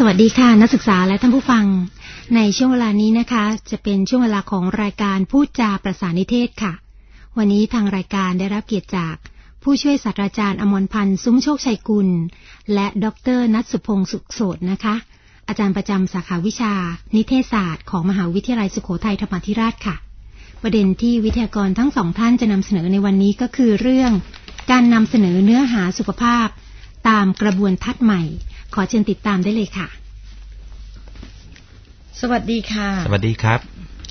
สวัสดีค่ะนักศึกษาและท่านผู้ฟังในช่วงเวลานี้นะคะจะเป็นช่วงเวลาของรายการพูดจาประสานนิเทศค่ะวันนี้ทางรายการได้รับเกียรติจากผู้ช่วยศาสตราจารย์อมรพันธ์ซุ้มโชคชัยกุลและดร.ณัฐสุพงษ์สุขโสดนะคะอาจารย์ประจำสาขาวิชานิเทศศาสตร์ของมหาวิทยาลัยสุโขทัยธรรมาธิราชค่ะประเด็นที่วิทยากรทั้งสองท่านจะนำเสนอในวันนี้ก็คือเรื่องการนำเสนอเนื้อหาสุขภาพตามกระบวนทัศน์ใหม่ขอเชิญติดตามได้เลยค่ะสวัสดีค่ะสวัสดีครับ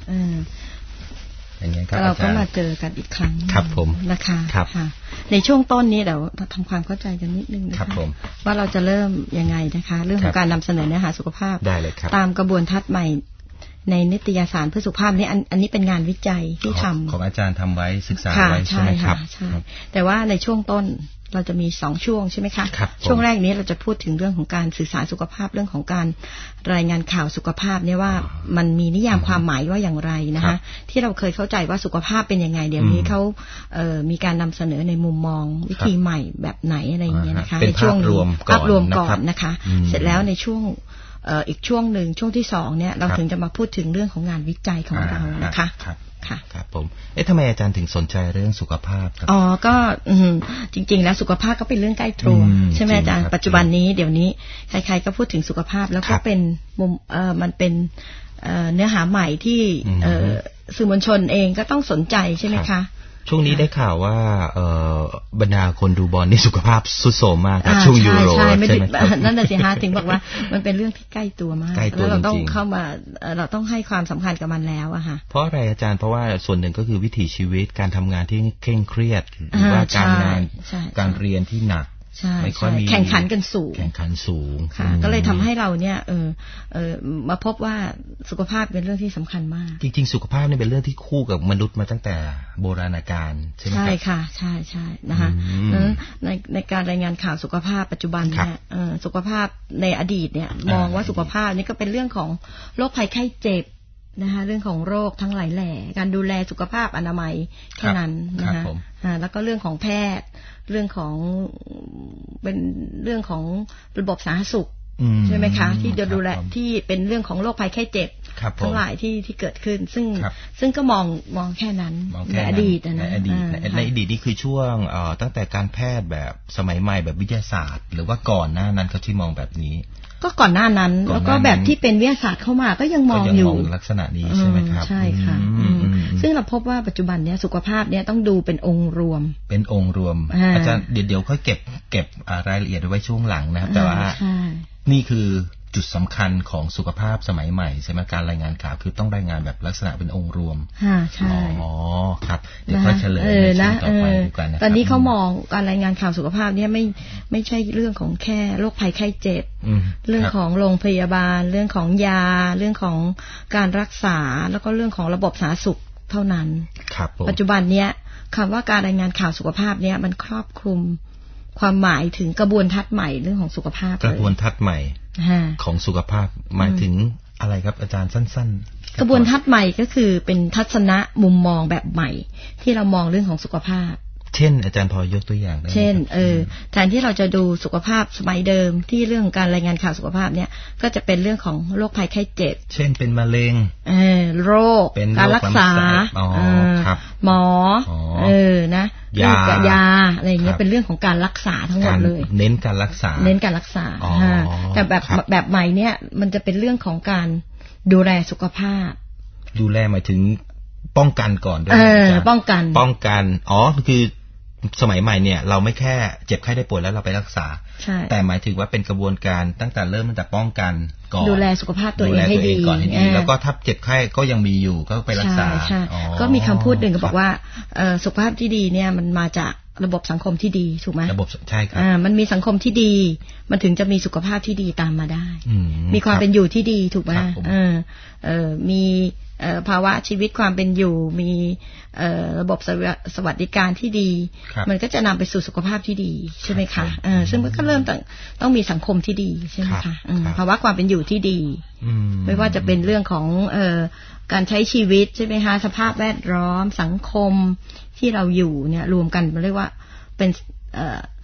อย่างนี้ครับเราก็มาเจอกันอีกครั้งครับผมนะคะค่ะในช่วงต้นนี้เดี๋ยวทำความเข้าใจกันนิดนึงนะคะว่าเราจะเริ่มยังไงนะคะเรื่องของการนำเสนอเนื้อหาสุขภาพได้เลยครับตามกระบวนทัศน์ใหม่ในนิตยสารเพื่อสุขภาพนี่อันนี้เป็นงานวิจัยที่ทำของอาจารย์ทำไว้ศึกษาไว้ใช่ไหมครับใช่แต่ว่าในช่วงต้นเราจะมี2ช่วงใช่ไหมคะช่วงแรกนี้เราจะพูดถึงเรื่องของการสื่อสารสุขภาพเรื่องของการรายงานข่าวสุขภาพเนี่ยว่ามันมีนิยามความหมายว่าอย่างไรนะคะที่เราเคยเข้าใจว่าสุขภาพเป็นยังไงเดี๋ยวนี้เขามีการนำเสนอในมุมมองวิธีใหม่แบบไหนอะไรอย่างเงี้ยนะคะในช่วงภาพรวมก่อนนะคะเสร็จแล้วในช่วงอีกช่วงหนึ่งช่วงที่2เนี่ยเราถึงจะมาพูดถึงเรื่องของงานวิจัยของเรานะคะครับผมทำไมอาจารย์ถึงสนใจเรื่องสุขภาพครับก็จริงๆแล้วสุขภาพก็เป็นเรื่องใกล้ตัวใช่ไหมอาจารย์ปัจจุบันนี้เดี๋ยวนี้ใครๆก็พูดถึงสุขภาพแล้วก็เป็นมุมมันเป็นเนื้อหาใหม่ที่สื่อมวลชนเองก็ต้องสนใจใช่ไหมคะช่วงนี้ได้ข่าวว่าบรรดาคนดูบอลนี่สุขภาพทรุดโทรมมากครับช่วงยูโรใช่ไหมนั่นน่ะสิฮะถึงบอกว่ามันเป็นเรื่องที่ใกล้ตัวมากแล้วเราต้องเข้ามาเราต้องให้ความสำคัญกับมันแล้วอะค่ะเพราะอะไรอาจารย์เพราะว่าส่วนหนึ่งก็คือวิถีชีวิตการทำงานที่เคร่งเครียดหรือว่าการงานการเรียนที่หนักไม่ค่อยมีแข่งขันกันสูงค่ะก็เลยทำให้เราเนี่ยมาพบว่าสุขภาพเป็นเรื่องที่สำคัญมากจริงๆสุขภาพนี่เป็นเรื่องที่คู่กับมนุษย์มาตั้งแต่โบราณกาลใช่ไหมครับใช่ค่ะใช่นะคะในการรายงานข่าวสุขภาพปัจจุบันเนี่ยสุขภาพในอดีตเนี่ยมองว่าสุขภาพนี่ก็เป็นเรื่องของโรคภัยไข้เจ็บนะคะเรื่องของโรคทั้งหลายแหล่การดูแลสุขภาพอนามัยแค่นั้นนะคะแล้วก็เรื่องของแพทย์เรื่องของเป็นเรื่องของระบบสาธารณสุขใช่ไหมคะที่จะดูแลที่เป็นเรื่องของโรคภัยไข้เจ็บทั้งหลายที่เกิดขึ้นซึ่งก็มองแค่นั้นในอดีตในอดีตนี่คือช่วงตั้งแต่การแพทย์แบบสมัยใหม่แบบวิทยาศาสตร์หรือว่าก่อนหน้านั้นเขาที่มองแบบนี้ก็ก่อนหน้านั้นแล้วก็แบบที่เป็นวิทยาศาสตร์เข้ามาก็ยังมองอยู่ลักษณะนี้ใช่ไหมครับใช่ค่ะซึ่งเราพบว่าปัจจุบันเนี้ยสุขภาพเนี้ยต้องดูเป็นองค์รวมอาจารย์เดี๋ยวค่อยเก็บรายละเอียดไว้ช่วงหลังนะครับแต่ว่านี่คือจุดสำคัญของสุขภาพสมัยใหม่ใช่ไหมการรายงานข่าวคือต้องรายงานแบบลักษณะเป็นองค์รวมใช่ครับเดี๋ยวค่อยเฉลยในช่วงต่อไปดีกว่านะครับตอนนี้เขามองการรายงานข่าวสุขภาพเนี่ยไม่ใช่เรื่องของแค่โรคภัยไข้เจ็บเรื่องของโรงพยาบาลเรื่องของยาเรื่องของการรักษาแล้วก็เรื่องของระบบสาธารณสุขเท่านั้นปัจจุบันเนี้ยคำว่าการรายงานข่าวสุขภาพเนี่ยมันครอบคลุมความหมายถึงกระบวนทัศน์ใหม่เรื่องของสุขภาพกระบวนทัศน์ใหม่ของสุขภาพหมายถึงอะไรครับอาจารย์สั้นๆกระบวนทัศน์ใหม่ก็คือเป็นทัศนะมุมมองแบบใหม่ที่เรามองเรื่องของสุขภาพเช่นอาจารย์พอยกตัวอย่างได้เช่นแทนที่เราจะดูสุขภาพสมัยเดิมที่เรื่องการรายงานข่าวสุขภาพเนี่ยก็จะเป็นเรื่องของโรคภัยไข้เจ็บเช่นเป็นมะเร็งโรคการรักษาหมอนะยาอะไรอย่างเงี้ยเป็นเรื่องของการรักษาทั้งหมดเลยเน้นการรักษาแต่แบบใหม่เนี่ยมันจะเป็นเรื่องของการดูแลสุขภาพดูแลหมายถึงป้องกันก่อนด้วยป้องกันคือสมัยใหม่เนี่ยเราไม่แค่เจ็บไข้ได้ป่วยแล้วเราไปรักษาแต่หมายถึงว่าเป็นกระบวนการตั้งแต่ป้องกันก่อนดูแลสุขภาพตัวเองให้ดีแล้วก็ถ้าเจ็บไข้ก็ยังมีอยู่ก็ไปรักษาก็มีคำพูดหนึ่งก็บอกว่าสุขภาพที่ดีเนี่ยมันมาจากระบบสังคมที่ดีถูกไหมระบบใช่ครับมันมีสังคมที่ดีมันถึงจะมีสุขภาพที่ดีตามมาได้มีความเป็นอยู่ที่ดีถูกไหมมีภาวะชีวิตความเป็นอยู่มีระบบสวัสดิการที่ดีมันก็จะนำไปสู่สุขภาพที่ดีใช่ไหมคะซึ่งมันก็เริ่มต้องมีสังคมที่ดีใช่ไหมคะภาวะความเป็นอยู่ที่ดีไม่ว่าจะเป็นเรื่องของการใช้ชีวิตใช่ไหมคะสภาพแวดล้อมสังคมที่เราอยู่เนี่ยรวมกันเรียกว่าเป็น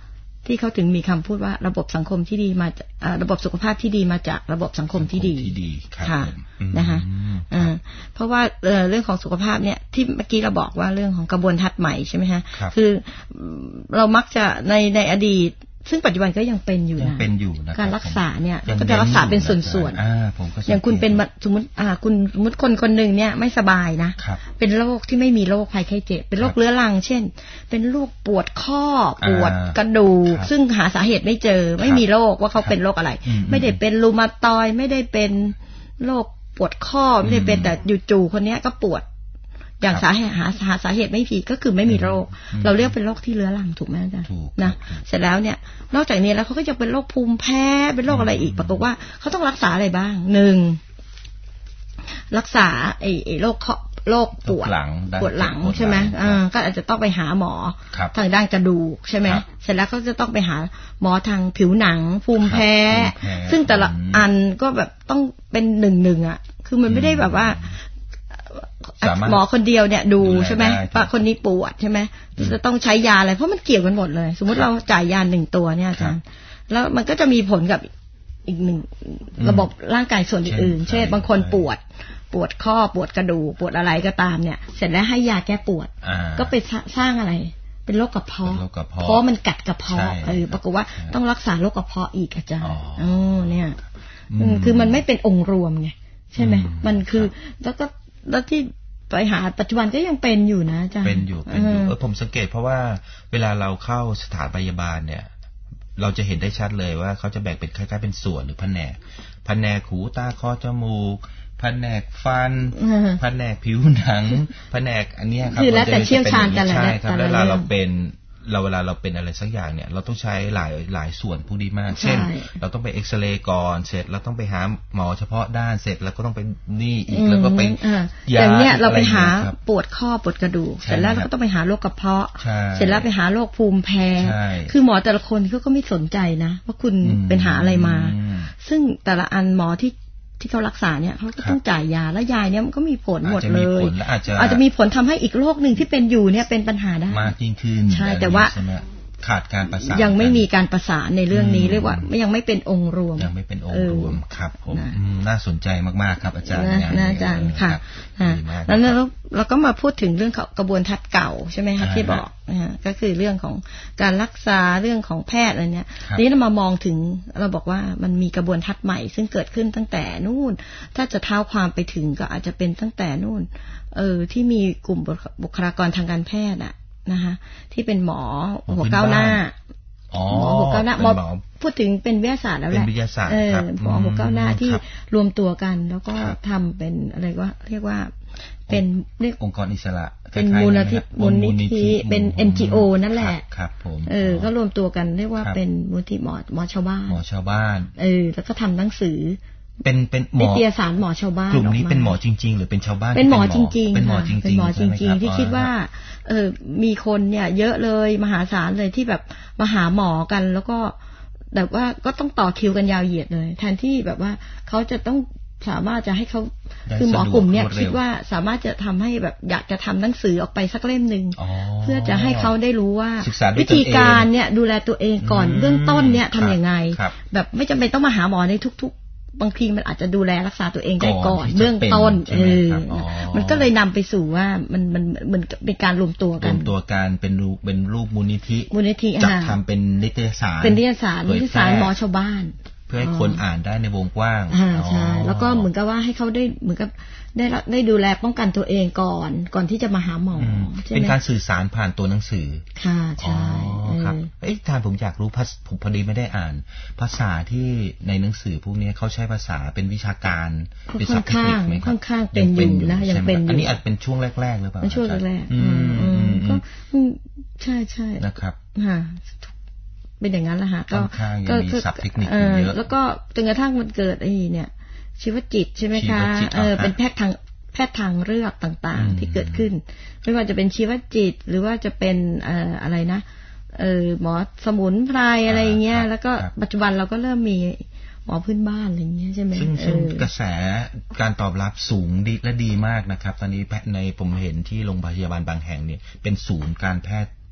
ที่เขาถึงมีคำพูดว่าระบบสังคมที่ดีมาจากระบบสุขภาพที่ดีมาจากระบบสังคมที่ดีค่ะนะคะเพราะว่าเรื่องของสุขภาพเนี่ยที่เมื่อกี้เราบอกว่าเรื่องของกระบวนทัศน์ใหม่ใช่ไหมคะคือเรามักจะในอดีตซึ่งปัจจุบันก็ยังเป็นอยู่นะการรักษาเนี่ยก็จะรักษาเป็นส่วนๆอย่างคุณเป็นสมมติคุณคนหนึ่งเนี่ยไม่สบายนะเป็นโรคที่ไม่มีโรคภัยไข้เจ็บเป็นโรคเรื้อรังเช่นเป็นโรคปวดข้อปวดกระดูกซึ่งหาสาเหตุไม่เจอไม่มีโรคว่าเขาเป็นโรคอะไรไม่ได้เป็นรูมาตอยด์ไม่ได้เป็นโรคปวดข้อไม่ได้เป็นแต่จู่ๆคนนี้ก็ปวดอย่างสาเหตุหาสาเหตุไม่ผิดก็คือไม่มีโรคเราเรียกเป็นโรคที่เรื้อรังถูกไหมอาจารย์นะเสร็จแล้วเนี่ยนอกจากนี้แล้วเขาก็จะเป็นโรคภูมิแพ้เป็นโรคอะไรอีกปรากฏว่าเขาต้องรักษาอะไรบ้างหนึ่งรักษาไอ้โรคปวดหลังใช่ไหมก็อาจจะต้องไปหาหมอทางด้านกระดูกใช่ไหมเสร็จแล้วก็จะต้องไปหาหมอทางผิวหนังภูมิแพ้ซึ่งแต่ละอันก็แบบต้องเป็นหนึ่งอ่ะคือมันไม่ได้แบบว่าหมอคนเดียวเนี่ยดูใช่ไหมว่าคนนี้ปวดใช่ไหมจะต้องใช้ยาอะไรเพราะมันเกี่ยวกันหมดเลยสมมติเราจ่ายยา1 ตัวเนี่ยอาจารย์แล้วมันก็จะมีผลกับอีก1ระบบร่างกายส่วนอื่นเช่นบางคนปวดข้อปวดกระดูกปวดอะไรก็ตามเนี่ยเสร็จแล้วให้ยาแก้ปวดก็ไปสร้างอะไรเป็นโรคกระเพาะเพราะมันกัดกระเพาะปรากฏว่าต้องรักษาโรคกระเพาะอีกอาจารย์เนี่ยคือมันไม่เป็นองค์รวมไงใช่ไหมมันคือแล้วที่ไปหาปัจจุบันก็ยังเป็นอยู่นะอาจารย์เป็นอยู่ผมสังเกตเพราะว่าเวลาเราเข้าสถานพยาบาลเนี่ยเราจะเห็นได้ชัดเลยว่าเขาจะแบ่งเป็นคล้ายๆเป็นส่วนหรือแผนกหูตาคอจมูกแผนกฟันแผนกผิวหนังแผนกอันนี้ครับคือแล้วแต่เชี่ยวชาญแต่ละใช่ครับเวลาเราเป็นอะไรสักอย่างเนี่ยเราต้องใช้หลายส่วนพวกนี้มากเช่นเราต้องไปเอ็กซเรย์ก่อนเสร็จเราต้องไปหาหมอเฉพาะด้านเสร็จแล้วก็ต้องไปนี่อีกแล้วก็ไปอย่างเนี้ยเราไปหาปวดข้อปวดกระดูกเสร็จแล้วเราก็ต้องไปหาโรคกระเพาะเสร็จแล้วไปหาโรคภูมิแพ้คือหมอแต่ละคนเขาก็ไม่สนใจนะว่าคุณเป็นหาอะไรมาซึ่งแต่ละอันหมอที่เขารักษาเนี่ยเขาก็ต้องจ่ายยาแล้วยาเนี่ยมันก็มีผลหมดเลยอาจจะมีผลทำให้อีกโรคหนึ่งที่เป็นอยู่เนี่ยเป็นปัญหาได้มากยิ่งขึ้นใช่แต่ว่าขาดการประสานยังไม่มีการประสานในเรื่องนี้เรียกว่ายังไม่เป็นองค์รวมยังไม่เป็นองค์รวมครับผมน่าสนใจมากๆครับอาจารย์อาจารย์ค่ะแล้วเราก็มาพูดถึงเรื่องกระบวนทัศน์เก่าใช่ไหมคะที่บอกก็คือเรื่องของการรักษาเรื่องของแพทย์อะไรเนี้ยนี้เรามามองถึงเราบอกว่ามันมีกระบวนทัศน์ใหม่ซึ่งเกิดขึ้นตั้งแต่นู่นถ้าจะเท้าความไปถึงก็อาจจะเป็นตั้งแต่นู่นที่มีกลุ่มบุคลากรทางการแพทย์อะนะคะที่เป็นหมอหัวก้าวหน้าหมอหัวก้าวหน้าพูดถึงเป็นวิทยาศาสตร์แล้วแหละหมอหัวก้าวหน้าที่รวมตัวกันแล้วก็ทำเป็นอะไรว่าเรียกว่าเป็นองค์กรอิสระเป็นมูลนิธิเป็น NGO นั่นแหละครับผมก็รวมตัวกันเรียกว่าเป็นมูลนิธิหมอชาวบ้านแล้วก็ทำหนังสือเป็นหมอนิตยสารหมอชาวบ้านกลุ่มนี้เป็นหมอจริงๆหรือเป็นชาวบ้านเป็นหมอจริงๆเป็นหมอจริงๆที่คิดว่ามีคนเนี่ยเยอะเลยมหาศาลเลยที่แบบมาหาหมอกันแล้วก็แบบว่าก็ต้องต่อคิวกันยาวเหยียดเลยแทนที่แบบว่าเขาจะต้องสามารถจะให้เขาคือหมอกลุ่มเนี่ยคิดว่าสามารถจะทำให้แบบอยากจะทำหนังสือออกไปสักเล่มนึงเพื่อจะให้เขาได้รู้ว่าวิธีการเนี่ยดูแลตัวเองก่อนเบื้องต้นเนี่ยทำยังไงแบบไม่จำเป็นต้องมาหาหมอในทุกบางทีมันอาจจะดูแลรักษาตัวเองได้ก่อนเบื้องต้นมันก็เลยนำไปสู่ว่ามันเป็นการรวมตัวกันเป็นรูปมูลนิธิจัดทำเป็นนิตยสารหมอชาวบ้านเพื่อให้คนอ่านได้ในวงกว้างใช่แล้วก็เหมือนกับว่าให้เขาได้เหมือนกับได้ดูแลป้องกันตัวเองก่อนที่จะมาหาหมอเป็นการสื่อสารผ่านตัวหนังสือค่ะใช่ครับท่านผมอยากรู้ผมพอดีไม่ได้อ่านภาษาที่ในหนังสือพวกนี้เขาใช้ภาษาเป็นวิชาการเป็นศัพท์เทคนิคไหมครับค่อนข้างเป็นอยู่นะยังเป็นอยู่อันนี้อาจเป็นช่วงแรกๆหรือเปล่าเป็นช่วงแรกก็ใช่นะครับเป็นอย่างนั้นแหละฮะก็มีศัพท์เทคนิคเยอะแล้วก็จนกระทั่งมันเกิดเนี่ยชีวจิตใช่ไหมคะเป็นแพทย์ทางเลือกต่างๆที่เกิดขึ้นไม่ว่าจะเป็นชีวจิตหรือว่าจะเป็นอะไรนะหมอสมุนไพรอะไรเงี้ยแล้วก็ปัจจุบันเราก็เริ่มมีหมอพื้นบ้านอะไรเงี้ยใช่ไหมซึ่งกระแสการตอบรับสูงดีและดีมากนะครับตอนนี้ในผมเห็นที่โรงพยาบาลบางแห่งเนี่ยเป็นศูนย์การแพทย์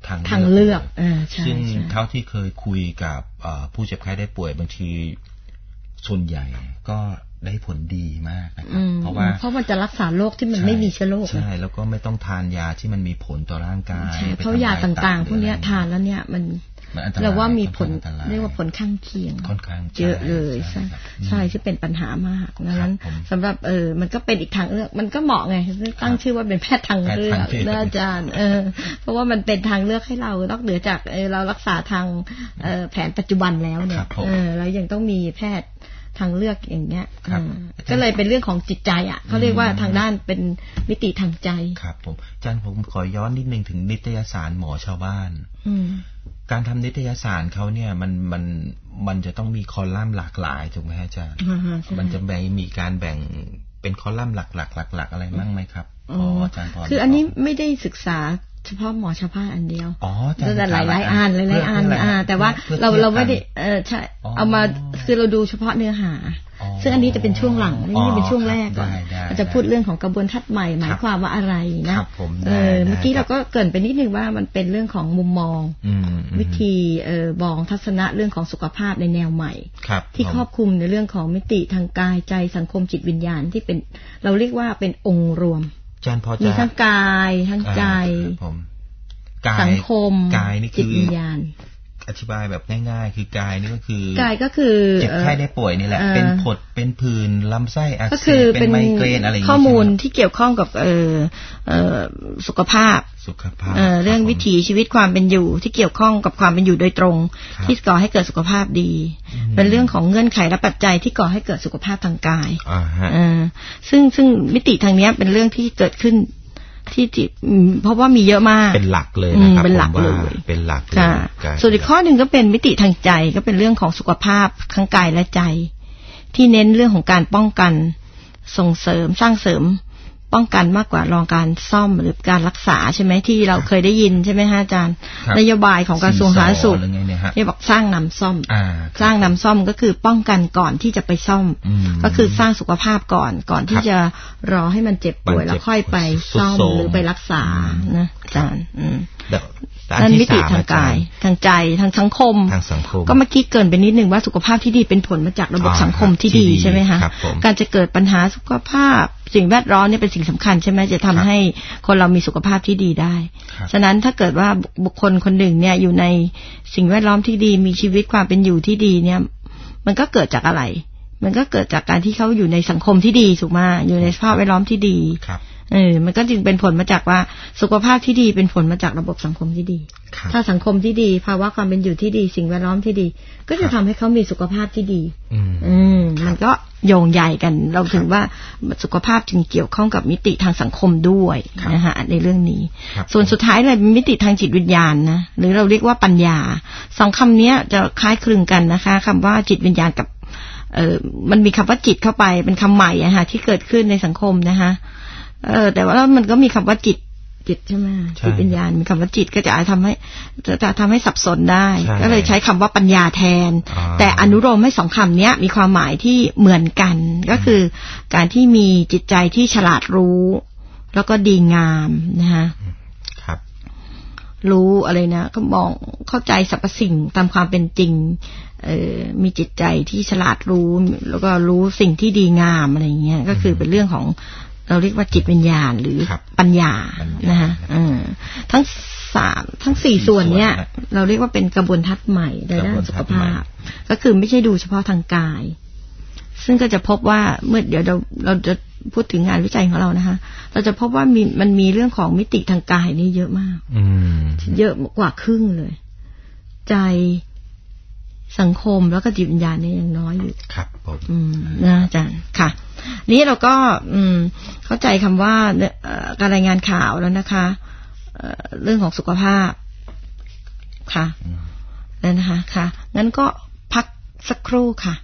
ทางเลือกซึ่งเท่าที่เคยคุยกับผู้เจ็บไข้ได้ป่วยบางทีส่วนใหญ่ก็ได้ผลดีมากนะครับเพราะมันจะรักษาโรคที่มันไม่มีเชื้อโรคใช่แล้วก็ไม่ต้องทานยาที่มันมีผลต่อร่างกายเพราะยาต่างๆพวกนี้ทานแล้วเนี่ยมันเราว่ามีผลเรียกว่าผลข้างเคียงเยอะเลยใช่ที่เป็นปัญหามากนั้นสำหรับมันก็เป็นอีกทางเลือกมันก็เหมาะไงตั้งชื่อว่าเป็นแพทย์ทางเลือกอาจารย์เพราะว่ามันเป็นทางเลือกให้เรานอกเหนือจากเรารักษาทางแผนปัจจุบันแล้วเนี่ยเรายังต้องมีแพทย์ทางเลือกอย่างเงี้ยก็เลยเป็นเรื่องของจิตใจอ่ะเขาเรียกว่าทางด้านเป็นมิติทางใจครับผมอาจารย์ผมขอย้อนนิดนึงถึงนิตยสารหมอชาวบ้านการทำนิตยสารเขาเนี่ยมันจะต้องมีคอลัมน์หลากหลายถูกไหมอาจารย์มันจะมีการแบ่งเป็นคอลัมน์หลักๆอะไรบ้างไหมครับอาจารย์พอคืออันนี้ไม่ได้ศึกษาเฉพาะหมอชาวบ้านอันเดียวแต่หลายอันแต่ว่าเราไม่ได้ใช่เอามาคือเราดูเฉพาะเนื้อหาซึ่งอันนี้จะเป็นช่วงหลังนี่เป็นช่วงแรกก่อนจะพูดเรื่องของกระบวนทัศน์ใหม่หมายความว่าอะไรนะเมื่อกี้เราก็เกริ่นไปนิดนึงว่ามันเป็นเรื่องของมุมมองวิธีมองทัศนะเรื่องของสุขภาพในแนวใหม่ที่ครอบคลุมในเรื่องของมิติทางกายใจสังคมจิตวิญญาณที่เป็นเราเรียกว่าเป็นองค์รวมมีทั้งกายทั้งใจสังคมจิตวิญญาณอธิบายแบบง่ายๆคือกายนี่ก็คือกายก็คือเจ็บไข้ได้ป่วยนี่แหละเป็นผดเป็นผื่นลำไส้อักเสบเป็นไมเกรนอะไรอย่างนี้ข้อมูลที่เกี่ยวข้องกับสุขภาพเรื่องวิถีชีวิตความเป็นอยู่ที่เกี่ยวข้องกับความเป็นอยู่โดยตรงที่ก่อให้เกิดสุขภาพดีเป็นเรื่องของเงื่อนไขและปัจจัยที่ก่อให้เกิดสุขภาพทางกายซึ่งมิติทางนี้เป็นเรื่องที่เกิดขึ้นที่เพราะว่ามีเยอะมากเป็นหลักเลยนะครับเป็นหลักเลยเป็นหลักส่วนอีกข้อหนึ่งก็เป็นมิติทางใจก็เป็นเรื่องของสุขภาพทั้งกายและใจที่เน้นเรื่องของการป้องกันส่งเสริมสร้างเสริมป้องกันมากกว่ารองการซ่อมหรือการรักษาใช่ไหมที่เราเคยได้ยินใช่ไหมฮะอาจารย์นโยบายของกระทรวงสาธารณสุขที่บอกสร้างนำซ่อมสร้างนำซ่อมก็คือป้องกันก่อนที่จะไปซ่อมก็คือสร้างสุขภาพก่อนที่จะรอให้มันเจ็บป่วยแล้วค่อยไปซ่อมหรือไปรักษานะอาจารย์นั่นมิติทางกายทางใจทางสังคมก็เมื่อกี้เกินไปนิดนึงว่าสุขภาพที่ดีเป็นผลมาจากระบบสังคมที่ดีใช่ไหมคะการจะเกิดปัญหาสุขภาพสิ่งแวดล้อมนี่เป็นสิ่งสำคัญใช่ไหมจะทำให้คนเรามีสุขภาพที่ดีได้ฉะนั้นถ้าเกิดว่าบุคคลคนหนึ่งเนี่ยอยู่ในสิ่งแวดล้อมที่ดีมีชีวิตความเป็นอยู่ที่ดีเนี่ยมันก็เกิดจากอะไรมันก็เกิดจากการที่เขาอยู่ในสังคมที่ดีถูกไหมอยู่ในสภาพแวดล้อมที่ดีมันก็จึงเป็นผลมาจากว่าสุขภาพที่ดีเป็นผลมาจากระบบสังคมที่ดีถ้าสังคมที่ดีภาวะความเป็นอยู่ที่ดีสิ่งแวดล้อมที่ดีก็จะทำให้เขามีสุขภาพที่ดีมันก็โยงใหญ่กันเราถึงว่าสุขภาพจึงเกี่ยวข้องกับมิติทางสังคมด้วยนะฮะในเรื่องนี้ส่วนสุดท้ายเลยมิติทางจิตวิญญาณนะหรือเราเรียกว่าปัญญาสองคำนี้จะคล้ายคลึงกันนะคะคำว่าจิตวิญญาณกับมันมีคำว่าจิตเข้าไปเป็นคำใหม่อะค่ะที่เกิดขึ้นในสังคมนะคะแต่ว่ามันก็มีคำว่าจิตใช่ไหมจิตวิญญาณมีคำว่าจิตก็จะทำให้สับสนได้ก็เลยใช้คำว่าปัญญาแทนแต่อนุโลมให้สองคำนี้มีความหมายที่เหมือนกันก็คือการที่มีจิตใจที่ฉลาดรู้แล้วก็ดีงามนะคะรู้อะไรนะก็มองเข้าใจสรรพสิ่งตามความเป็นจริงมีจิตใจที่ฉลาดรู้แล้วก็รู้สิ่งที่ดีงามอะไรอย่างเงี้ยก็คือเป็นเรื่องของเราเรียกว่าจิตวิญญาณหรือปัญญานะคะทั้งสี่ส่วนเนี้ยเราเรียกว่าเป็นกระบวนทัศน์ใหม่ในด้านสุขภาพก็คือไม่ใช่ดูเฉพาะทางกายซึ่งก็จะพบว่าเมื่อเดี๋ยวเราจะพูดถึงงานวิจัยของเรานะคะเราจะพบว่ามันมีเรื่องของมิติทางกายนี่เยอะมากเยอะกว่าครึ่งเลยใจสังคมแล้วก็จิตวิญญาณเนี่ยยังน้อยอยู่ครับผมนะอาจารย์ค่ะนี้เราก็เข้าใจคำว่าการรายงานข่าวแล้วนะคะเรื่องของสุขภาพค่ะแล้วนะคะค่ะงั้นก็พักสักครู่ค่ะ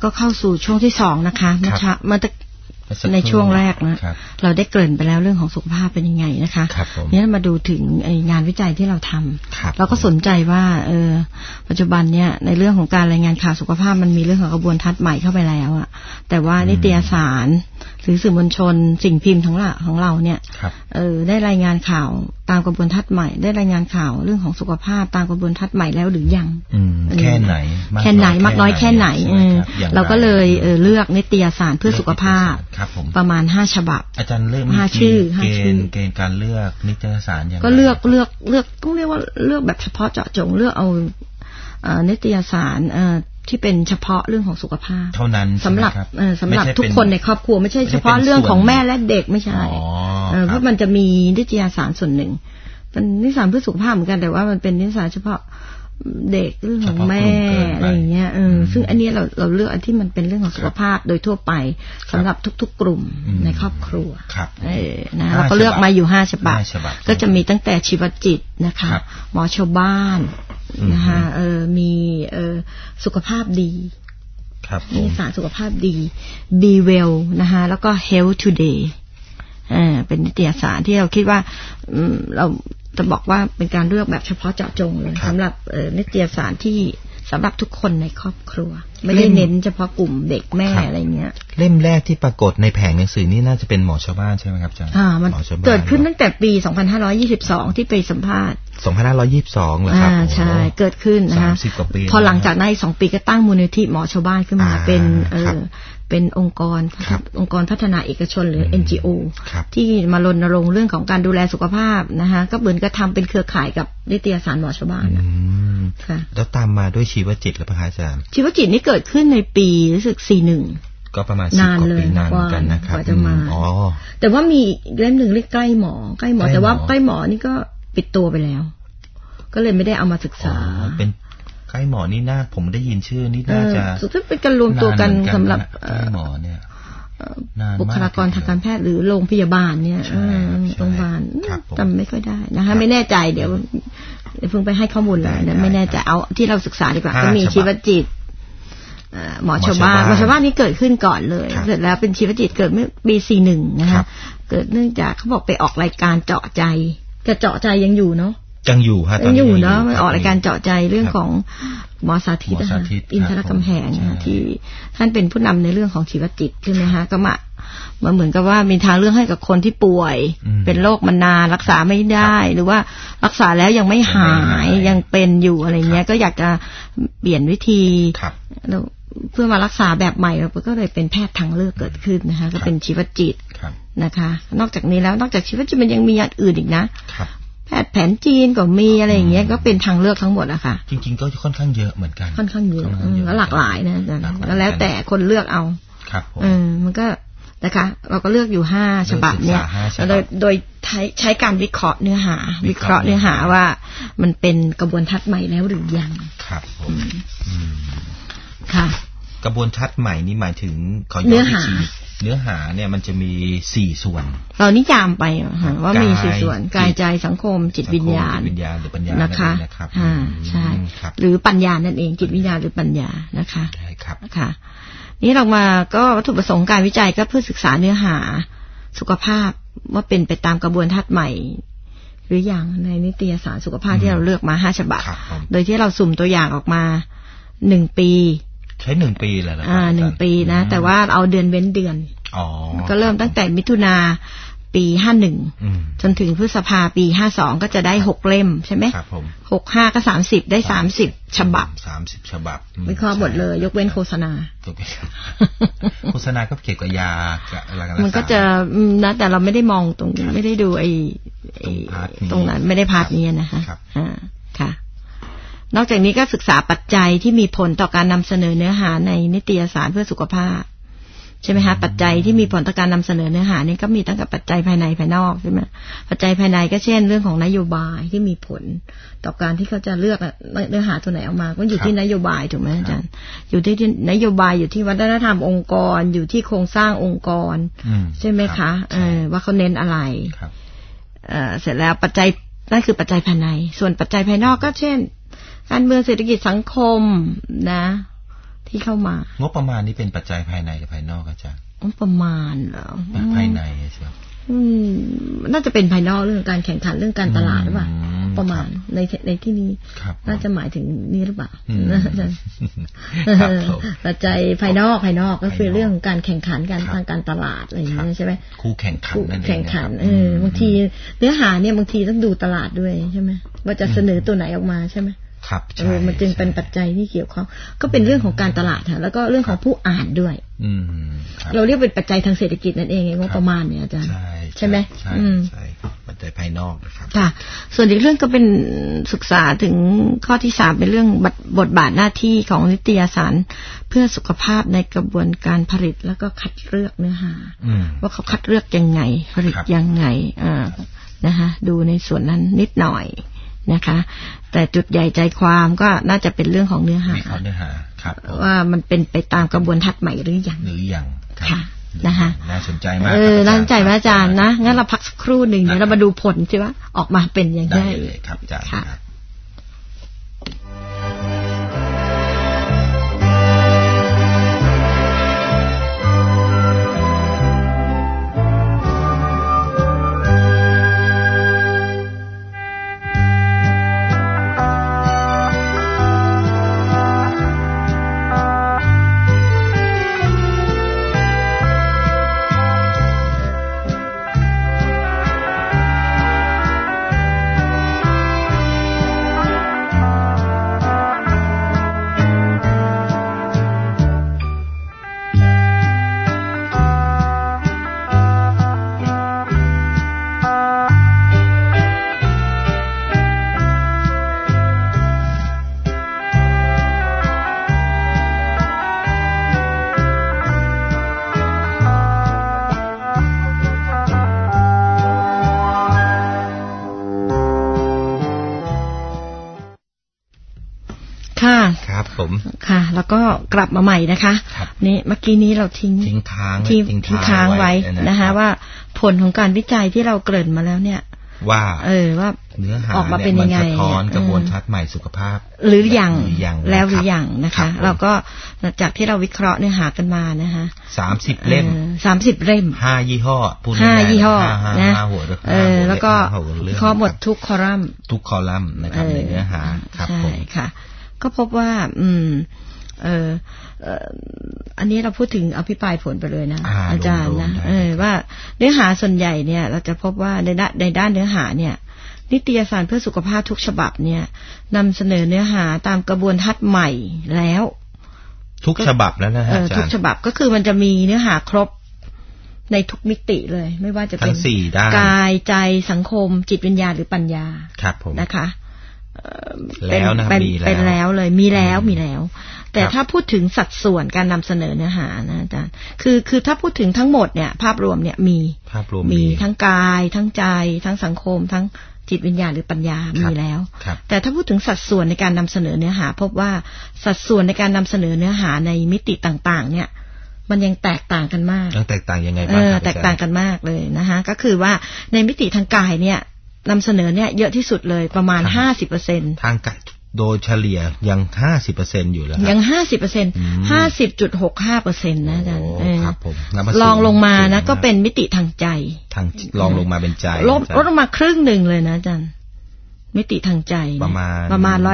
ก็เข้าสู่ช่วงที่2นะคะเมื่อในช่วงแรกนะเราได้เกริ่นไปแล้วเรื่องของสุขภาพเป็นยังไงนะคะนี่มาดูถึงงานวิจัยที่เราทำเราก็สนใจว่าปัจจุบันเนี่ยในเรื่องของการรายงานข่าวสุขภาพมันมีเรื่องของกระบวนทัศน์ใหม่เข้าไปแล้วอะแต่ว่านิตยสารหรือสื่อมวลชนสิ่งพิมพ์ของเราเนี่ยได้รายงานข่าวตามกระบวนทัศน์ใหม่ได้รายงานข่าวเรื่องของสุขภาพตามกระบวนทัศน์ใหม่แล้วหรือยังแค่ไหนมากน้อยแค่ไหนเราก็เลยเลือกนิตยสารเพื่อสุขภาพประมาณ5ฉบับอาจารย์เลือก5ชื่อเกณฑ์การเลือกนิตยสารอย่างไรก็เลือกต้องเรียกว่าเลือกแบบเฉพาะเจาะจงเลือกเอานิตยสารที่เป็นเฉพาะเรื่องของสุขภาพเท่านั้นสำหรับทุกคนในครอบครัวไม่ใช่เฉพาะเรื่องของแม่และเด็กไม่ใช่เพราะมันจะมีนิตยสารส่วนหนึ่งเป็นนิตยสารเพื่อสุขภาพเหมือนกันแต่ว่ามันเป็นนิตยสารเฉพาะเด็กเรื่องของแม่อะไรอย่างเงี้ยซึ่งอันนี้เราเลือกอันที่มันเป็นเรื่องของสุขภาพโดยทั่วไปสำหรับทุกๆกลุ่มในครอบครัวนะเราก็เลือกมาอยู่5ฉบับก็จะมีตั้งแต่ชีวจิตนะคะหมอชาวบ้านนะคะมีสุขภาพดีมีสารสุขภาพดี Be Well นะคะแล้วก็ Health Today เป็นนิตยสารที่เราคิดว่าเราจะบอกว่าเป็นการเลือกแบบเฉพาะเจาะจงเลยสำหรับนิตยสารที่สำหรับทุกคนในครอบครัวไม่ได้เน้นเฉพาะกลุ่มเด็กแม่อะไรเงี้ยเล่มแรกที่ปรากฏในแผงหนังสือนี่น่าจะเป็นหมอชาวบ้านใช่ไหมครับอาจารย์มันเกิดขึ้นตั้งแต่ปี2522ที่ไปสัมภาษณ์ 2522เหรอครับใช่เกิดขึ้นนะคะพอหลังจากนั้น2 ปีก็ตั้งมูลนิธิหมอชาวบ้านขึ้นมาเป็นองค์กรพัฒนาเอกชนหรือ NGO ที่มารณรงค์เรื่องของการดูแลสุขภาพนะคะก็เหมือนกับทำเป็นเครือข่ายกับนิตยสารหมอชาวบ้านค่ะแล้วตามมาด้วยชีวจิตหรือเปล่าอาจารย์ชีวจิตนี่เกิดขึ้นในปีรู้สึก41 ก็ประมาณ10 กว่าปีนานเหมือนกันนะครับแต่ว่ามีเล่มหนึ่งเรียกใกล้หมอแต่ว่าใกล้หมอนี่ก็ปิดตัวไปแล้วก็เลยไม่ได้เอามาศึกษาเป็นใกล้หมอนี่น่าผมได้ยินชื่อนี่น่าจะเป็นการรวมตัวกันสำหรับใกล้หมอเนี่ยบุคลากรทางการแพทย์หรือโรงพยาบาลเนี่ยโรงพยาบาลจำไม่ค่อยได้นะคะไม่แน่ใจเดี๋ยวเพิ่งไปให้ข้อมูลเลยนะไม่แน่ใจเอาที่เราศึกษาดีกว่าก็มีชีวจิตหมอชาวบ้านนี่เกิดขึ้นก่อนเลยเสร็จแล้วเป็นชีวจิตเกิดเมื่อปี41นะคะเกิดเนื่องจากเขาบอกไปออกรายการเจาะใจจะเจาะใจยังอยู่เนาะยังอยู่ฮะยังอยู่เนาะมันออกรายการเจาะใจเรื่องของหมอสาธิตอินทรกำแหงที่ท่านเป็นผู้นำในเรื่องของชีวจิตใช่ไหมฮะก็มาเหมือนกับว่ามีทางเลือกให้กับคนที่ป่วยเป็นโรคมานานรักษาไม่ได้หรือว่ารักษาแล้วยังไม่หายยังเป็นอยู่อะไรเงี้ยก็อยากจะเปลี่ยนวิธีเพื่อมารักษาแบบใหม่เราก็เลยเป็นแพทย์ทางเลือกเกิดขึ้นนะคะก็เป็นชีวจิตนะคะนอกจากนี้แล้วนอกจากชีวจิตมันยังมีอย่างอื่นอีกนะแพทย์แผนจีนก็มีอะไรอย่างเงี้ยก็เป็นทางเลือกทั้งหมดอะค่ะจริงๆก็ค่อนข้างเยอะเหมือนกันค่อนข้างเยอะแล้วหลากหลายนะแล้วแต่คนเลือกเอามันก็นะคะเราก็เลือกอยู่5ฉบับเนี่ยโดยใช้การวิเคราะห์เนื้อหาว่ามันเป็นกระบวนทัศน์ใหม่แล้วหรือยังครับค่ะกระบวนทัศน์ใหม่นี่หมายถึงขอย้อนอีกทีเนื้อหาเนี่ยมันจะมี4ส่วนเรานิยามไปว่ามี4ส่วนกายใจสังคมจิตวิญญาณหรือปัญญานะคะใช่หรือปัญญานั่นเองจิตวิญญาณหรือปัญญานะคะใช่ครับค่ะนี่เรามาก็วัตถุประสงค์การวิจัยก็เพื่อศึกษาเนื้อหาสุขภาพว่าเป็นไปตามกระบวนทัศน์ใหม่หรืออย่างในนิตยสารสุขภาพที่เราเลือกมา5ฉบับโดยที่เราสุ่มตัวอย่างออกมา1 ปีใช้1 ปีเลยนะ 1 ปีนะแต่ว่าเอาเดือนเว้นเดือนก็เริ่มตั้งแต่มิถุนาปี51จนถึงพฤษภาปี52ก็จะได้6เล่มใช่ไหม65ก็30ได้30ฉบับ 30ฉบับวิเคราะห์หมดเลยยกเว้นโฆษณาโฆษณาก็เกี่ยวกับยามันก็จะนะแต่เราไม่ได้มองตรงไม่ได้ดูไอ้ตรงนั้นไม่ได้พาร์ทนี้นะคะค่ะนอกจากนี้ก็ศึกษาปัจจัยที่มีผลต่อการนำเสนอเนื้อหาในนิตยสารเพื่อสุขภาพใช่ไหมคะปัจจัยที่มีผลต่อการนำเสนอเนื้อหานี่ก็มีตั้งแต่ปัจจัยภายในภายนอกใช่ไหมปัจจัยภายในก็เช่นเรื่องของนโยบายที่มีผลต่อการที่เขาจะเลือกเนื้อหาตัวไหนออกมาก็อยู่ที่นโยบายถูกไหมอาจารย์อยู่ที่นโยบายอยู่ที่วัฒนธรรมองค์กรอยู่ที่โครงสร้างองค์กรใช่ไหมคะว่าเขาเน้นอะไรเสร็จแล้วปัจจัยนั่นคือปัจจัยภายในส่วนปัจจัยภายนอกก็เช่นการเมืองเศรษฐกิจสังคมนะทที่เข้ามางบประมาณนี้เป็นปัจจัยภายในหรือภายนอกอาจารย์งบประมาณเหรอภายในใช่ไหมน่าจะเป็นภายนอกเรื่องการแข่งขันเรื่องการตลาดหรือเปล่าประมาณในที่นี้น่าจะหมายถึงนี่หรือเปล่าปัจจัยภายนอกก็คือเรื่องการแข่งขันกันทางการตลาดอะไรอย่างนี้ใช่ไหมคู่แข่งขันนั่นเองแข่งขันบางทีเนื้อหาเนี่ยบางทีต้องดูตลาดด้วยใช่ไหมว่าจะเสนอตัวไหนออกมาใช่ไหมครับมันจึงเป็นปัจจัยที่เกี่ยวข้องก็เป็นเรื่องของการตลาดค่ะแล้วก็เรื่องของผู้อ่านด้วยเราเรียกเป็นปัจจัยทางเศรษฐกิจนั่นเองงบประมาณเนี่ยอาจารย์ใช่ไหมใช่ปัจจัยภายนอกนะครับค่ะส่วนอีกเรื่องก็เป็นศึกษาถึงข้อที่3เป็นเรื่องบทบาทหน้าที่ของนิตยสารเพื่อสุขภาพในกระบวนการผลิตแล้วก็คัดเลือกเนื้อหาว่าเขาคัดเลือกยังไงผลิตยังไงนะคะดูในส่วนนั้นนิดหน่อยนะคะแต่จุดใหญ่ใจความก็น่าจะเป็นเรื่องของเนื้อหาครับว่ามันเป็นไปตามกระบวนทัศน์ใหม่หรือยังค่ะนะคะน่าสนใจมากน่าสนใจไหมอาจารย์นะงั้นเราพักสักครู่หนึ่งเดี๋ยวเรามาดูผลใช่ไหมออกมาเป็นยังไงได้เลยครับอาจารย์ครับผมค่ะแล้วก็กลับมาใหม่นะคะนี่เมื่อกี้นี้เราทิ้งค้างไว้นะคะว่าผลของการวิจัยที่เราเกริ่นมาแล้วเนี่ยว่าเนื้อหาออกมาเป็นยังไงสะท้อนกระบวนทัศน์ใหม่สุขภาพหรือยังแล้วหรือยังนะคะเราก็จากที่เราวิเคราะห์เนื้อหากันมานะคะ 30 เล่ม5 ยี่ห้อ 5 ยี่ห้อนะแล้วก็ข้อหมดทุกคอลัมน์นะครับในเนื้อหาครับผมค่ะก็พบว่าอันนี้เราพูดถึงอภิปรายผลไปเลยนะอาจารย์นะว่าเนื้อหาส่วนใหญ่เนี่ยเราจะพบว่าในด้านเนื้อหาเนี่ยนิตยสารเพื่อสุขภาพทุกฉบับเนี่ยนำเสนอเนื้อหาตามกระบวนทัศน์ใหม่แล้วทุกฉบับแล้วนะอาจารย์ทุกฉบับก็คือมันจะมีเนื้อหาครบในทุกมิติเลยไม่ว่าจะเป็นกายใจสังคมจิตวิญญาณหรือปัญญาครับผมนะคะแล้วนะเป็นแล้วเลยมีแล้วแต่ถ้าพูดถึงสัดส่วนการนำเสนอเนื้อหานะอาจารย์คือถ้าพูดถึงทั้งหมดเนี่ยภาพรวมเนี่ยมีทั้งกายทั้งใจทั้งสังคมทั้งจิตวิญญาณหรือปัญญามีแล้วแต่ถ้าพูดถึงสัดส่วนในการนำเสนอเนื้อหาพบว่าสัดส่วนในการนำเสนอเนื้อหาในมิติต่างๆเนี่ยมันยังแตกต่างกันมากแตกต่างยังไงบ้างแตกต่างกันมากเลยนะคะก็คือว่าในมิติทางกายเนี่ยนำเสนอเนี่ยเยอะที่สุดเลยประมาณ 50% ทางโดยเฉลี่ยยัง 50% อยู่แล้วยัง 50% 50.65% นะอาจารย์ครับผมลองลงมานะก็เป็นมิติทางใจลองลงมาเป็นใจลดลงมาครึ่งหนึ่งเลยนะอาจารย์มิติทางใจประมาณ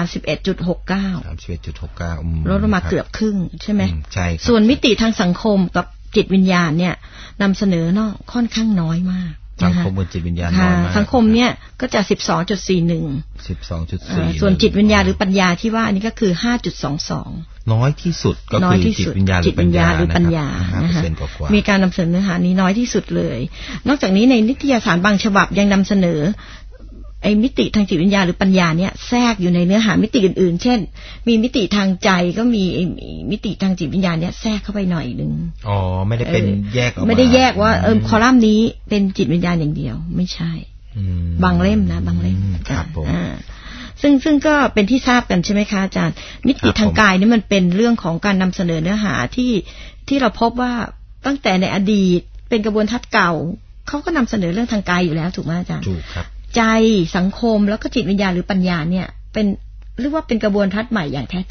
31.69 ลดลงมาเกือบครึ่งใช่ไหมใช่ส่วนมิติทางสังคมกับจิตวิญญาณเนี่ยนำเสนอเนาะค่อนข้างน้อยมากสังคมกับจิตวิญญาณน้อยมากสังคมเนี่ยก็จะ 12.41 ส่วนจิตวิญญาณหรือปัญญาที่ว่าอันนี้ก็คือ 5.22 น้อยที่สุดก็คือจิตวิญญาณหรือปัญญานะคะมีการนำเสนอเนื้อหานี้น้อยที่สุดเลยนอกจากนี้ในนิตยสารบางฉบับยังนำเสนอไอ้มิติทางจิตวิญญาณหรือปัญญาเนี่ยแทรกอยู่ในเนื้อหามิติอื่นๆเช่นมีมิติทางใจก็มีมิติทางจิตวิญญาณเนี่ยแทรกเข้าไปหน่อยนึงไม่ได้เป็นแยกออกมาไม่ได้แยกว่าคอลัมน์นี้เป็นจิตวิญญาณอย่างเดียวไม่ใช่บางเล่มนะบางเล่มครับผมซึ่งก็เป็นที่ทราบกันใช่ไหมคะอาจารย์มิติทางกายนี่มันเป็นเรื่องของการนำเสนอเนื้อหาที่เราพบว่าตั้งแต่ในอดีตเป็นกระบวนทัศน์เก่าเขาก็นำเสนอเรื่องทางกายอยู่แล้วถูกไหมอาจารย์ถูกครับใจสังคมแล้วก็จิตวิญญาณหรือปัญญาเนี่ยเป็นเรียกว่าเป็นกระบวนทัศน์ใหม่อย่างแท้จริง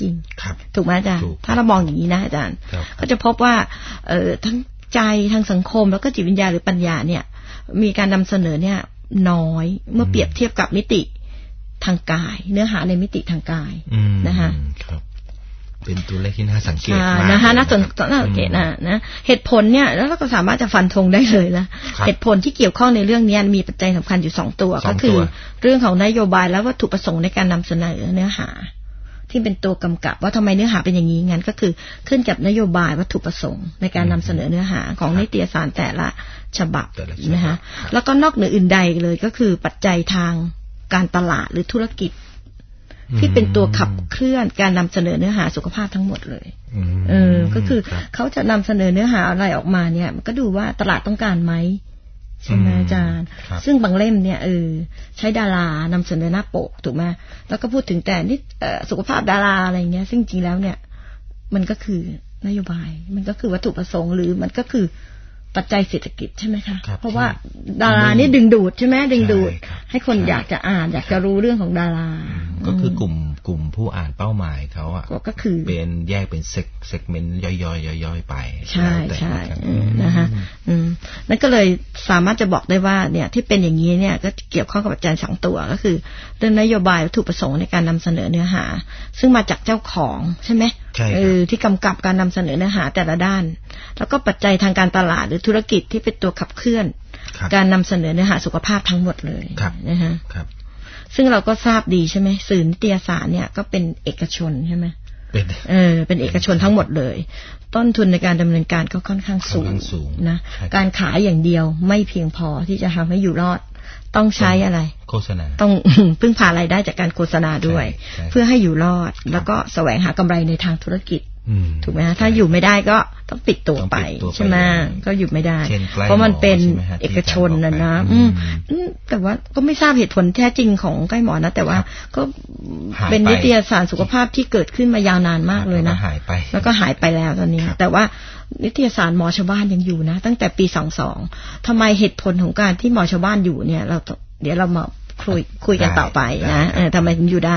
ถูกไหมอาจารย์ถ้าเรามองอย่างนี้นะอาจารย์ก็จะพบว่าทั้งใจทางสังคมแล้วก็จิตวิญญาณหรือปัญญาเนี่ยมีการนำเสนอเนี่ยน้อยเมื่อเปรียบเทียบกับมิติทางกายเนื้อหาในมิติทางกายนะคะเป็นตัวเลขที่น่าสังเกตมากนะคะน่าสังเกตนะเหตุผลเนี่ยแล้วเราก็สามารถจะฟันธงได้เลยนะเหตุผลที่เกี่ยวข้องในเรื่องนี้มีปัจจัยสำคัญอยู่2ตัวก็คือเรื่องของนโยบายและวัตถุประสงค์ในการนำเสนอเนื้อหาที่เป็นตัวกำกับว่าทำไมเนื้อหาเป็นอย่างนี้งั้นก็คือขึ้นกับนโยบายวัตถุประสงค์ในการนำเสนอเนื้อหาของนิตยสารแต่ละฉบับนะคะแล้วก็นอกเหนืออื่นใดเลยก็คือปัจจัยทางการตลาดหรือธุรกิจที่เป็นตัวขับเคลื่อนการนำเสนอเนื้อหาสุขภาพทั้งหมดเลยก็คือเขาจะนำเสนอเนื้อหาอะไรออกมาเนี่ยมันก็ดูว่าตลาดต้องการไหมใช่ไหมอาจารย์ซึ่งบางเล่มเนี่ยใช้ดารานำเสนอหน้าปกถูกไหมแล้วก็พูดถึงแต่นี่สุขภาพดาราอะไรเงี้ยซึ่งจริงแล้วเนี่ยมันก็คือนโยบายมันก็คือวัตถุประสงค์หรือมันก็คือปัจจัยเศรษฐกิจใช่ไหมคะเพราะว่าดารานี่ดึงดูดใช่ไหมดึงดูดให้คนอยากจะอ่านอยากจะรู้เรื่องของดาราก็คือกลุ่มผู้อ่านเป้าหมายเขาอ่ะก็คือเป็นแยกเป็นเซกเมนต์ย่อยๆไปใช่นะคะนั่นก็เลยสามารถจะบอกได้ว่าเนี่ยที่เป็นอย่างนี้เนี่ยก็เกี่ยวข้องกับปัจจัย2ตัวก็คือเรื่องนโยบายวัตถุประสงค์ในการนำเสนอเนื้อหาซึ่งมาจากเจ้าของใช่ไหมที่กำกับการนำเสนอเนื้อหาแต่ละด้านแล้วก็ปัจจัยทางการตลาดหรือธุรกิจที่เป็นตัวขับเคลื่อนการนำเสนอเนื้อหาสุขภาพทั้งหมดเลยนะฮะซึ่งเราก็ทราบดีใช่ไหมสื่อนิตยสารเนี่ยก็เป็นเอกชนใช่ไหมเป็นเอกชนทั้งหมดเลยต้นทุนในการดำเนินการก็ค่อนข้างสูงนะการขายอย่างเดียวไม่เพียงพอที่จะทำให้อยู่รอดต้องใช้อะไรโฆษณาต้องพึ่งพารายได้จากการโฆษณาด้วยเพื่อให้อยู่รอดแล้วก็แสวงหากำไรในทางธุรกิจถูกไหมฮะถ้าอยู่ไม่ได้ก็ต้องปิดตัวไปใช่ไหมก็อยู่ไม่ได้เพราะมันเป็นเอกชนนะแต่ว่าก็ไม่ทราบเหตุผลแท้จริงของใกล้หมอนะแต่ว่าก็เป็นนิตยสารสุขภาพที่เกิดขึ้นมายาวนานมากเลยนะแล้วก็หายไปแล้วตอนนี้แต่ว่านิตยสารหมอชาวบ้านยังอยู่นะตั้งแต่ปี22ทำไมเหตุผลของการที่หมอชาวบ้านอยู่เนี่ยเดี๋ยวเรามาคุยกันต่อไปนะทำไมถึงอยู่ได้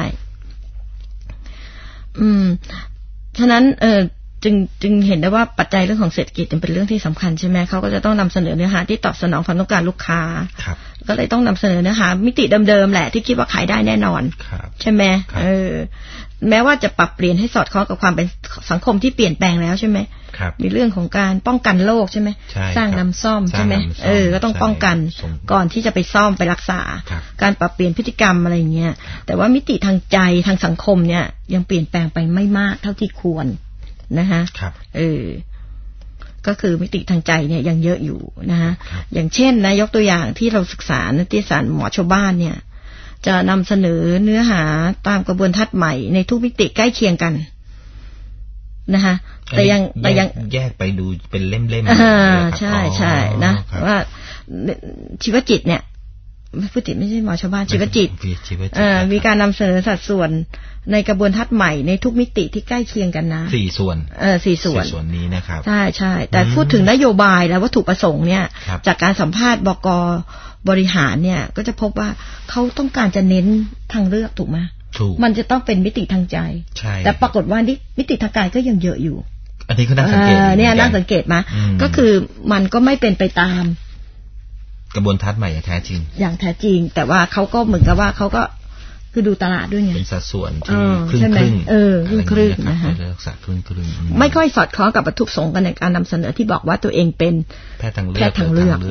ฉะนั้นจึงเห็นได้ว่าปัจจัยเรื่องของเศรษฐกิจเป็นเรื่องที่สำคัญใช่ไหมเขาก็จะต้องนำเสนอเนื้อหาที่ตอบสนองความต้องการลูกค้าก็เลยต้องนำเสนอเนื้อหามิติเดิมๆแหละที่คิดว่าขายได้แน่นอนใช่ไหมแม้ว่าจะปรับเปลี่ยนให้สอดคล้องกับความเป็นสังคมที่เปลี่ยนแปลงแล้วใช่ไหมมีเรื่องของการป้องกันโรคใช่ไหมสร้างน้ำซ่อมใช่ไหมก็ต้องป้องกันก่อนที่จะไปซ่อมไปรักษาการปรับเปลี่ยนพฤติกรรมอะไรอย่างเงี้ยแต่ว่ามิติทางใจทางสังคมเนี่ยยังเปลี่ยนแปลงไปไม่มากเท่าที่ควรนะฮะก็คือมิติทางใจเนี่ยยังเยอะอยู่นะฮะอย่างเช่นนะยกตัวอย่างที่เราศึกษานิตยสารหมอชาวบ้านเนี่ยจะนำเสนอเนื้อหาตามกระบวนทัศน์ใหม่ในทุกมิติใกล้เคียงกันนะคะแต่ยังแยกไปดูเป็นเล่มๆใช่นะว่าชีวจิตเนี่ยผู้ติดไม่ใช่หมอชาวบ้านชีวจิตมีการนำเสนอสัดส่วนในกระบวนทัศน์ใหม่ในทุกมิติที่ใกล้เคียงกันนะ 4 ส่วน 4 ส่วนนี้นะครับใช่แต่พูดถึงนโยบายและวัตถุประสงค์เนี่ยจากการสัมภาษณ์บก.บริหารเนี่ยก็จะพบว่าเขาต้องการจะเน้นทางเลือกถูกไหมมันจะต้องเป็นมิติทางใจแต่ปรากฏว่ามิติทางกายก็ยังเยอะอยู่อันนี้ก็น่าสังเกตเนี่ยน่าสังเกตมาก็คือมันก็ไม่เป็นไปตามกระบวนทัศน์ใหม่อย่างแท้จริงแต่ว่าเขาก็เหมือนกับว่าเขาก็คือดูตลาดด้วยไงเป็นสัดส่วนที่ครึ่งครึ่งนะคะไม่ค่อยสอดคล้องกับวัตถุประสงค์กันในการนำเสนอที่บอกว่าตัวเองเป็นแพทย์ทางเลือก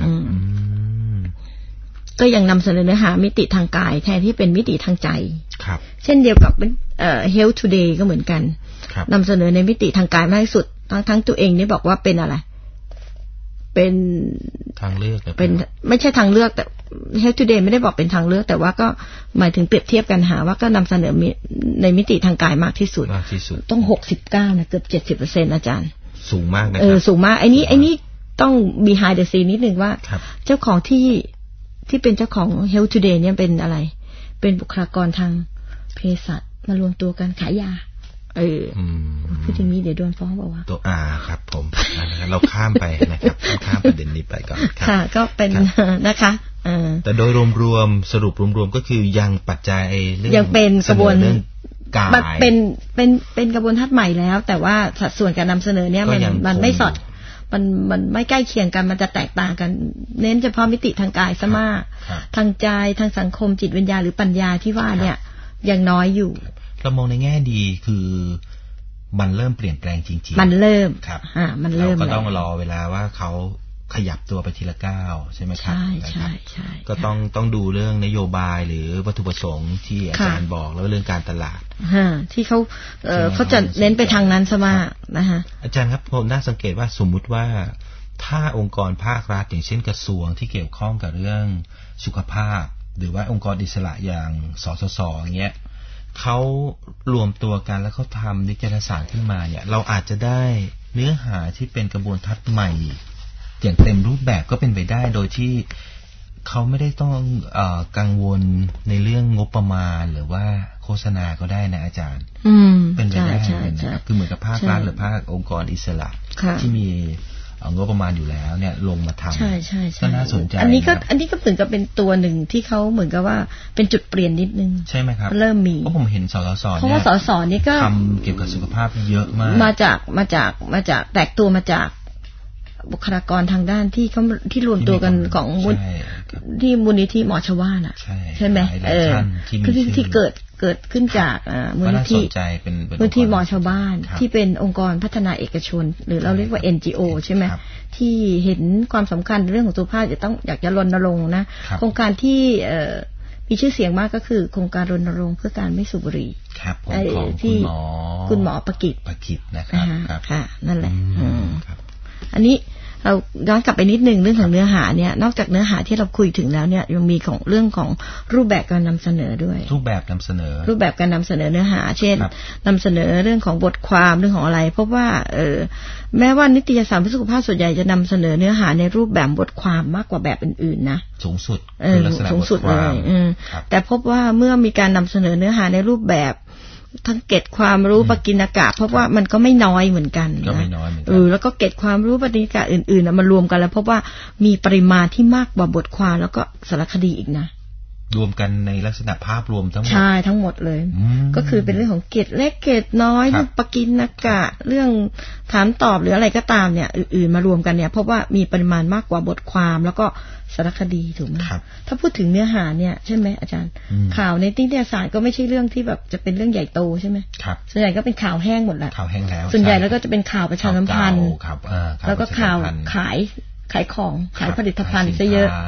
ก็ยังนำเสนอเนื้อหามิติทางกายแทนที่เป็นมิติทางใจเช่นเดียวกับHealth Today ก็เหมือนกันนำเสนอในมิติทางกายมากที่สุดทั้งตัวเองนี่บอกว่าเป็นอะไรเป็นทางเลือกเป็นไม่ใช่ทางเลือกแต่ Health Today ไม่ได้บอกเป็นทางเลือกแต่ว่าก็หมายถึงเปรียบเทียบกันหาว่าก็นำเสนอในมิติทางกายมากที่สุดต้อง69นะเกือบ70%อาจารย์สูงมากนะครับสูงมากไอ้นี้ต้อง behind the scene นิดนึงว่าเจ้าของที่เป็นเจ้าของ Health Today เนี่ยเป็นอะไรเป็นบุคลากรทางเภสัชมารวมตัวกันขายยาพูดอย่างนี้เดี๋ยวโดนฟ้องบอกว่าตัวครับผมเราข้ามไปนะครับข้ามประเด็นนี้ไปก่อนค่ะก็เป็นนะคะแต่โดยรวมๆสรุปรวมๆก็คือยังปัจจัยเรื่องยังเป็นกระบวนกายมันเป็นกระบวนทัศน์ใหม่แล้วแต่ว่าสัดส่วนการนำเสนอเนี่ยมันไม่สอดมันไม่ใกล้เคียงกันมันจะแตกต่างกันเน้นเฉพาะมิติทางกายซะมากทางใจทางสังคมจิตวิญญาณหรือปัญญาที่ว่าเนี่ยยังน้อยอยู่เรามองในแง่ดีคือมันเริ่มเปลี่ยนแปลงจริงๆมันเริ่มครับมันเริ่มเราก็ต้องรอเวลาว่าเขาขยับตัวไปทีละก้าวใช่ไหมครับใช่ก็ต้องดูเรื่องนโยบายหรือวัตถุประสงค์ที่อาจารย์บอกแล้วเรื่องการตลาดที่เขาจะเน้นไปทางนั้นซะมากนะคะอาจารย์ครับผมน่าสังเกตว่าสมมุติว่าถ้าองค์กรภาครัฐอย่างเช่นกระทรวงที่เกี่ยวข้องกับเรื่องสุขภาพหรือว่าองค์กรอิสระอย่างสสสอย่างเงี้ยเขารวมตัวกันแล้วเขาทำนิตยสารขึ้นมาเนี่ยเราอาจจะได้เนื้อหาที่เป็นกระบวนทัศน์ใหม่อย่างเต็มรูปแบบก็เป็นไปได้โดยที่เขาไม่ได้ต้องกังวลในเรื่องงบประมาณหรือว่าโฆษณาก็ได้นะอาจารย์เป็นไปได้นะครับคือเหมือนกับภาครัฐหรือภาคองค์กรอิสระที่มีงบประมาณอยู่แล้วเนี่ยลงมาทำใช่ก็น่าสนใจอันนี้ก็เหมือนกับเป็นตัวหนึ่งที่เขาเหมือนกับว่าเป็นจุดเปลี่ยนนิดนึงใช่ไหมครับเริ่มมีเพราะผมเห็นสสสเพราะว่าสสนี่ก็ทำเกี่ยวกับสุขภาพเยอะมากมาจากแตกตัวมาจากบุคลากรทางด้านที่รวมตัวกันของที่มูลนิธิหมอชวาน่ะใช่ไหมคือที่เกิดขึ้นจากมูลนิธิหมอชาวบ้านที่เป็นองค์กรพัฒนาเอกชนหรือเราเรียกว่า NGO ใช่ไหมที่เห็นความสำคัญเรื่องของสุขภาพอยากจะรณรงค์นะโครงการที่มีชื่อเสียงมากก็คือโครงการรณรงค์เพื่อการไม่สูบบุหรี่ของคุณหมอประกิตนะครับค่ะนั่นแหละอันนี้เราย้อนกลับไปนิดนึงเรื่องของเนื้อหาเนี่ยนอกจากเนื้อหาที่เราคุยถึงแล้วเนี่ยยังมีของเรื่องของรูปแบบการนำเสนอด้วยรูปแบบการนำเสนอเนื้อหาเช่นนำเสนอเรื่องของบทความเรื่องของอะไรเพราะว่าแม้ว่านิตยสารเพื่อสุขภาพส่วนใหญ่จะนำเสนอเนื้อหาในรูปแบบบทความมากกว่าแบบอื่นๆนะสูงสุดสูงสุดเลยแต่พบว่าเมื่อมีการนำเสนอเนื้อหาในรูปแบบทั้งเกร็ดความรู้ปกิณกะเพราะว่ามันก็ไม่น้อยเหมือนกันนะแล้วก็เกร็ดความรู้ปกิณกะอื่นๆมารวมกันแล้วพบว่ามีปริมาณที่มากกว่าบทความแล้วก็สารคดีอีกนะรวมกันในลักษณะภาพรวมทั้งหมดใช่ทั้งหมดเลยก็คือเป็นเรื่องของเกร็ดเล็กเกร็ดน้อยปกิณกะเรื่องถามตอบหรืออะไรก็ตามเนี่ยอื่นๆมารวมกันเนี่ยพบว่ามีปริมาณมากกว่าบทความแล้วก็สารคดีถูกไหมถ้าพูดถึงเนื้อหาเนี่ยใช่ไหมอาจารย์ข่าวในนิตยสารก็ไม่ใช่เรื่องที่แบบจะเป็นเรื่องใหญ่โตใช่ไหมส่วนใหญ่ก็เป็นข่าวแห้งหมดแหละข่าวแห้งแล้วส่วนใหญ่แล้วก็จะเป็นข่าวประชาสัมพันธ์แล้วก็ข่าวขายของขายผลิตภัณฑ์ซะเยอะ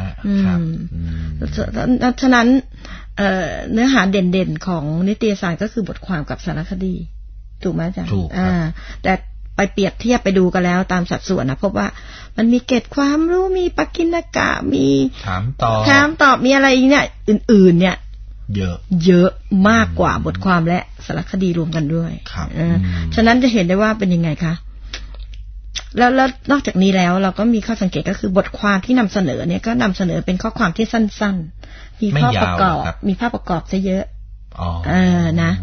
ฉะนั้นเนื้อหาเด่นๆของนิตยสารก็คือบทความกับสารคดีถูกไหมอาจารย์แต่ไปเปรียบเทียบไปดูกันแล้วตามสัดส่วนนะพบว่ามันมีเกร็ดความรู้มีปกิณกะมีถามตอบมีอะไรเนี่ยอื่นๆเนี่ยเยอะมากกว่าบทความและสารคดีรวมกันด้วยฉะนั้นจะเห็นได้ว่าเป็นยังไงคะแล้วนอกจากนี้แล้วเราก็มีข้อสังเกตก็คือบทความที่นำเสนอเนี่ยก็นำเสนอเป็นข้อความที่สั้นๆมีภาพประกอบซะเยอะนะ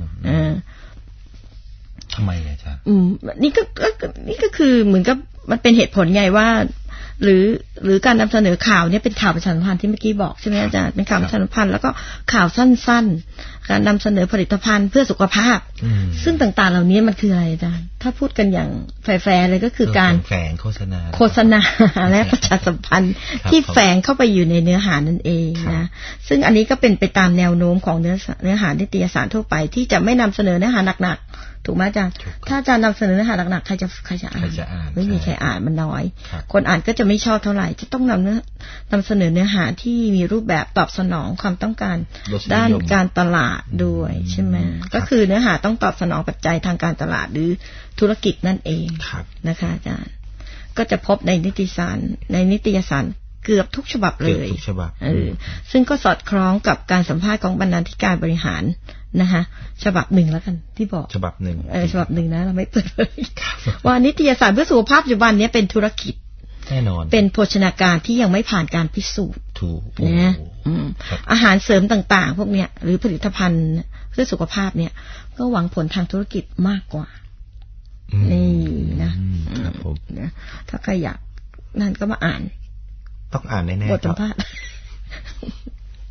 ทำไมอาจารย์นี่ก็คือเหมือนกับมันเป็นเหตุผลไงว่าหรือการนำเสนอข่าวเนี่ยเป็นข่าวประชาสัมพันธ์ที่เมื่อกี้บอกใช่ไหมอาจารย์เป็นข่าวประชาสัมพันธ์แล้วก็ข่าวสั้นๆการนำเสนอผลิตภัณฑ์เพื่อสุขภาพซึ่งต่างๆเหล่านี้มันคืออะไรอาจารย์ถ้าพูดกันอย่างแฟร์เลยก็คือการแฝงโฆษณาและประชาสัมพันธ์ที่แฝงเข้าไปอยู่ในเนื้อหานั่นเองนะซึ่งอันนี้ก็เป็นไปตามแนวโน้มของเนื้อหานิตยสารทั่วไปที่จะไม่นำเสนอเนื้อหาหนักๆถูกไหมอาจารย์ถ้าอาจารย์นำเสนอเนื้อหาหนักๆใครจะอ่านไม่มีใครอ่านมันน้อยคนอ่านก็จะไม่ชอบเท่าไหร่จะต้องนำเสนอเนื้อหาที่มีรูปแบบตอบสนองความต้องการด้านการตลาดด้วยใช่ไหมก็คือเนื้อหาต้องตอบสนองปัจจัยทางการตลาดหรือธุรกิจนั่นเองนะคะอาจารย์ก็จะพบในนิตยสารเกือบทุกฉบับเลยซึ่งก็สอดคล้องกับการสัมภาษณ์ของบรรณาธิการบริหารนะคะฉบับหนึ่งแล้วกันที่บอกฉบับหนึ่งนะเราไม่เปิดเผยว่านิตยสารเพื่อสุขภาพปัจจุบันนี้เป็นธุรกิจแน่นอนเป็นโภชนาการที่ยังไม่ผ่านการพิสูจน์ถูกนะอาหารเสริมต่างๆพวกเนี้ยหรือผลิตภัณฑ์เพื่อสุขภาพเนี่ยก็หวังผลทางธุรกิจมากกว่านี่นะครับผมนะถ้าใครอยากนั่นก็มาอ่านต้องอ่านแน่ๆบทสัมภาษณ์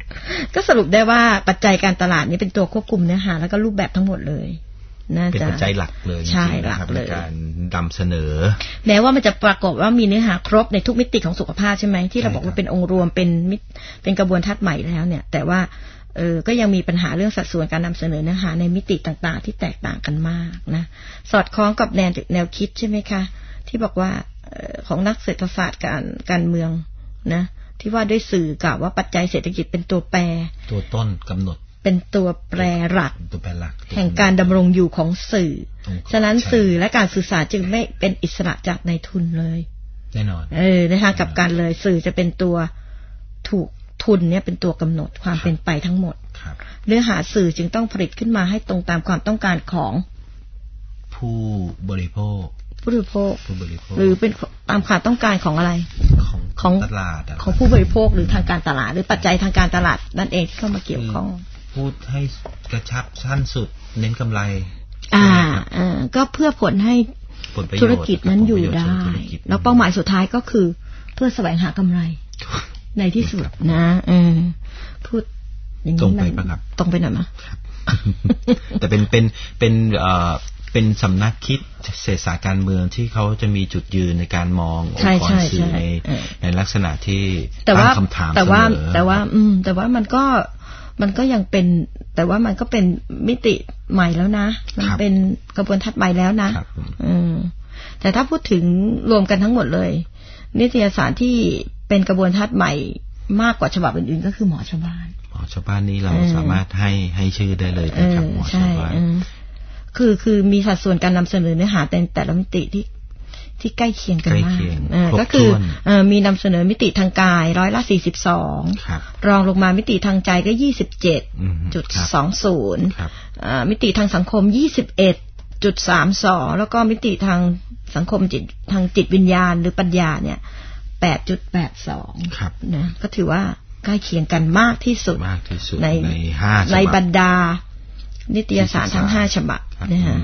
ก็สรุปได้ว่าปัจจัยการตลาดนี้เป็นตัวควบคุมเนื้อหาแล้วก็รูปแบบทั้งหมดเลยเป็นปัจจัยหลักเลยใช่หลักเลยการนำเสนอแม้ว่ามันจะปรากฏว่ามีเนื้อหาครบในทุกมิติของสุขภาพใช่ไหมที่เราบอกว่าเป็นองค์รวมเป็นกระบวนทัศน์ใหม่แล้วเนี่ยแต่ว่าก็ยังมีปัญหาเรื่องสัดส่วนการนำเสนอเนื้อหาในมิติต่างๆที่แตกต่างกันมากนะสอดคล้องกับแนวคิดใช่ไหมคะที่บอกว่าของนักเศรษฐศาสตร์การเมืองนะที่ว่าด้วยสื่อกล่าวว่าปัจจัยเศรษฐกิจเป็นตัวแปรตัวต้นกำหนดเป็นตัวแปรหลักแห่งการดำรงอยู่ของสื่อฉะนั้นสื่อและการสื่อสารจึงไม่เป็นอิสระจากนายทุนเลยแน่นอนในทางกลับกันเลยสื่อจะเป็นตัวถูกทุนเนี่ยเป็นตัวกำหนดความเป็นไปทั้งหมดเนื้อหาสื่อจึงต้องผลิตขึ้นมาให้ตรงตามความต้องการของผู้บริโภคหรือเป็นตามความต้องการของอะไรของตลาดของผู้บริโภคหรือทางการตลาดหรือปัจจัยทางการตลาดนั่นเองที่เข้ามาเกี่ยวข้องพูดให้กระชับสั้นสุดเน้นกำไรก็เพื่อผลให้ธุรกิจนั้นอยู่ได้แล้วเป้าหมายสุดท้ายก็คือเพื่อแสวงหากำไรในที่สุดนะพูดอย่างนี้มันตรงไปหน่อยมั้ยแต่เป็นสำนักคิดเศรษฐศาสตร์การเมืองที่เขาจะมีจุดยืนในการมององค์กรสื่อในลักษณะที่ตั้งคำถามเสมอแต่ว่ามันก็ยังเป็นแต่ว่ามันก็เป็นมิติใหม่แล้วนะมันเป็นกระบวนทัศน์ใหม่แล้วนะแต่ถ้าพูดถึงรวมกันทั้งหมดเลยนิตยสารที่เป็นกระบวนทัศน์ใหม่มากกว่าฉบับอื่นๆก็คือหมอชาวบ้านนี่เราสามารถให้ชื่อได้เลยนะครับหมอชาวบ้านคือมีสัดส่วนการนำเสนอเนื้อหาแต่ละมิติที่ใกล้เคียยงกันมากก็คือมีนำเสนอมิติทางกาย42%รองลงมามิติทางใจก็ 27.20 มิติทางสังคม 21.32 แล้วก็มิติทางสังคมจิตวิญญาณหรือปัญญาเนี่ย 8.82 นะก็ถือว่าใกล้เคียงกันมากที่สุดในบรรดานิตยสารทั้ง5ฉบับนะฮะ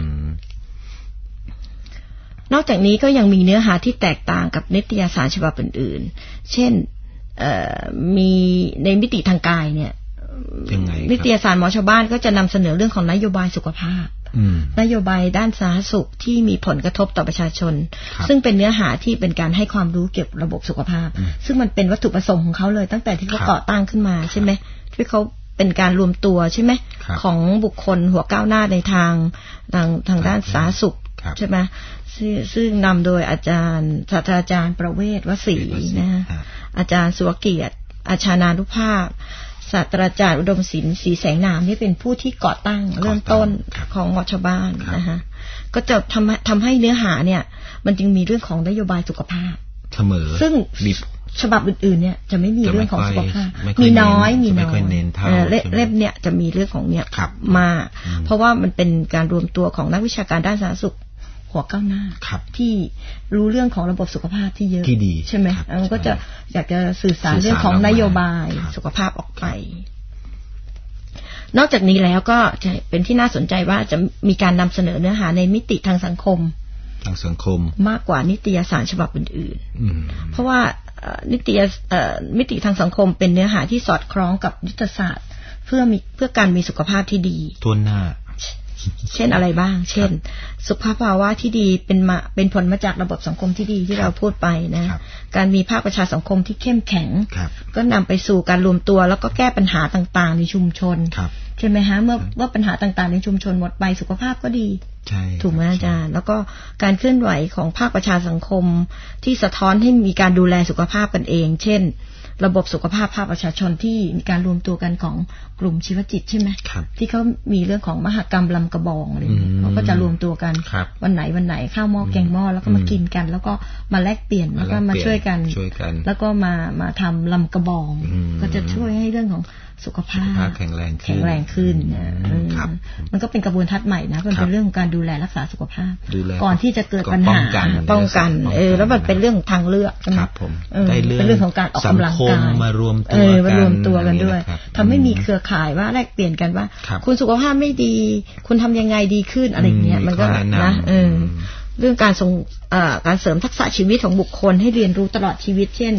นอกจากนี้ก็ยังมีเนื้อหาที่แตกต่างกับนิตยสารฉบับอื่นๆเช่นมีในมิติทางกายเนี่ยนิตยสารหมอชาวบ้านก็จะนำเสนอเรื่องของนโยบายสุขภาพนโยบายด้านสาธารณสุขที่มีผลกระทบต่อประชาชนซึ่งเป็นเนื้อหาที่เป็นการให้ความรู้เกี่ยวกับระบบสุขภาพซึ่งมันเป็นวัตถุประสงค์ของเขาเลยตั้งแต่ที่เขาก่อตั้งขึ้นมาใช่ไหมที่เขาเป็นการรวมตัวใช่ไหมของบุคคลหัวก้าวหน้าในทางด้านสาธารณสุขใช่ไหมซึ่งนำโดยอาจารย์ศาสตราจารย์ประเวศวสีนะอาจารย์สุวเกียรติอาชานานุภาพศาสตราจารย์อุดมศิลป์ศรีแสงนามนี่เป็นผู้ที่ก่อตั้งเริ่มต้นของหมอชาวบ้านนะคะก็จะทำให้เนื้อหาเนี่ยมันจึงมีเรื่องของนโยบายสุขภาพเสมอซึ่งฉบับอื่นๆเนี่ยจะไม่มีเรื่องของสุขภาพมีน้อยเล่มเนี่ยจะมีเรื่องของเนี่ยมาเพราะว่ามันเป็นการรวมตัวของนักวิชาการด้านสาธารณสุขหัวก้าวหน้าที่รู้เรื่องของระบบสุขภาพที่เยอะใช่ไหมมันก็จะอยากจะสื่อสารเรื่องของนโยบายสุขภาพออกไปนอกจากนี้แล้วก็จะเป็นที่น่าสนใจว่าจะมีการนำเสนอเนื้อหาในมิติทางสังคมมากกว่านิตยสารฉบับอื่นๆเพราะว่ามิติทางสังคมเป็นเนื้อหาที่สอดคล้องกับยุทธศาสตร์เพื่อการมีสุขภาพที่ดีทั่วหน้าเช่นอะไรบ้างเช่นสุขภาวะที่ดีเป็นผลมาจากระบบสังคมที่ดีที่เราพูดไปนะการมีภาคประชาสังคมที่เข้มแข็งก็นำไปสู่การรวมตัวแล้วก็แก้ปัญหาต่างๆในชุมชนใช่ไหมฮะเมื่อปัญหาต่างๆในชุมชนหมดไปสุขภาพก็ดีถูกไหมอาจารย์แล้วก็การเคลื่อนไหวของภาคประชาสังคมที่สะท้อนให้มีการดูแลสุขภาพกันเองเช่นระบบสุขภาพภาคประชาชนที่มีการรวมตัวกันของกลุ่มชีวจิตใช่ไหมที่เขามีเรื่องของมหกรรมลำกระบองอะไรเขาก็จะรวมตัวกันวันไหนข้าวหม้อแกงหม้อแล้วก็มากินกันแล้วก็มาแลกเปลี่ยนแล้วก็มาช่วยกันแล้วก็มาทำลำกระบองก็จะช่วยให้เรื่องของสุขภาพแข็งแรงขึ้นมันก็เป็นกระบวนทัศน์ใหม่นะมันเป็นเรื่องของการดูแลรักษาสุขภาพก่อนที่จะเกิดปัญหาป้องกันแล้วมันเป็นเรื่องทางเลือกครับผมเป็นเรื่องของการออกกำลังกายมารวมตัวกันด้วยทำให้มีเครือข่ายว่าแลกเปลี่ยนกันว่าคุณสุขภาพไม่ดีคุณทำยังไงดีขึ้นอะไรอย่างเงี้ยมันก็นะเรื่องการเสริมทักษะชีวิตของบุคคลให้เรียนรู้ตลอดชีวิตเช่น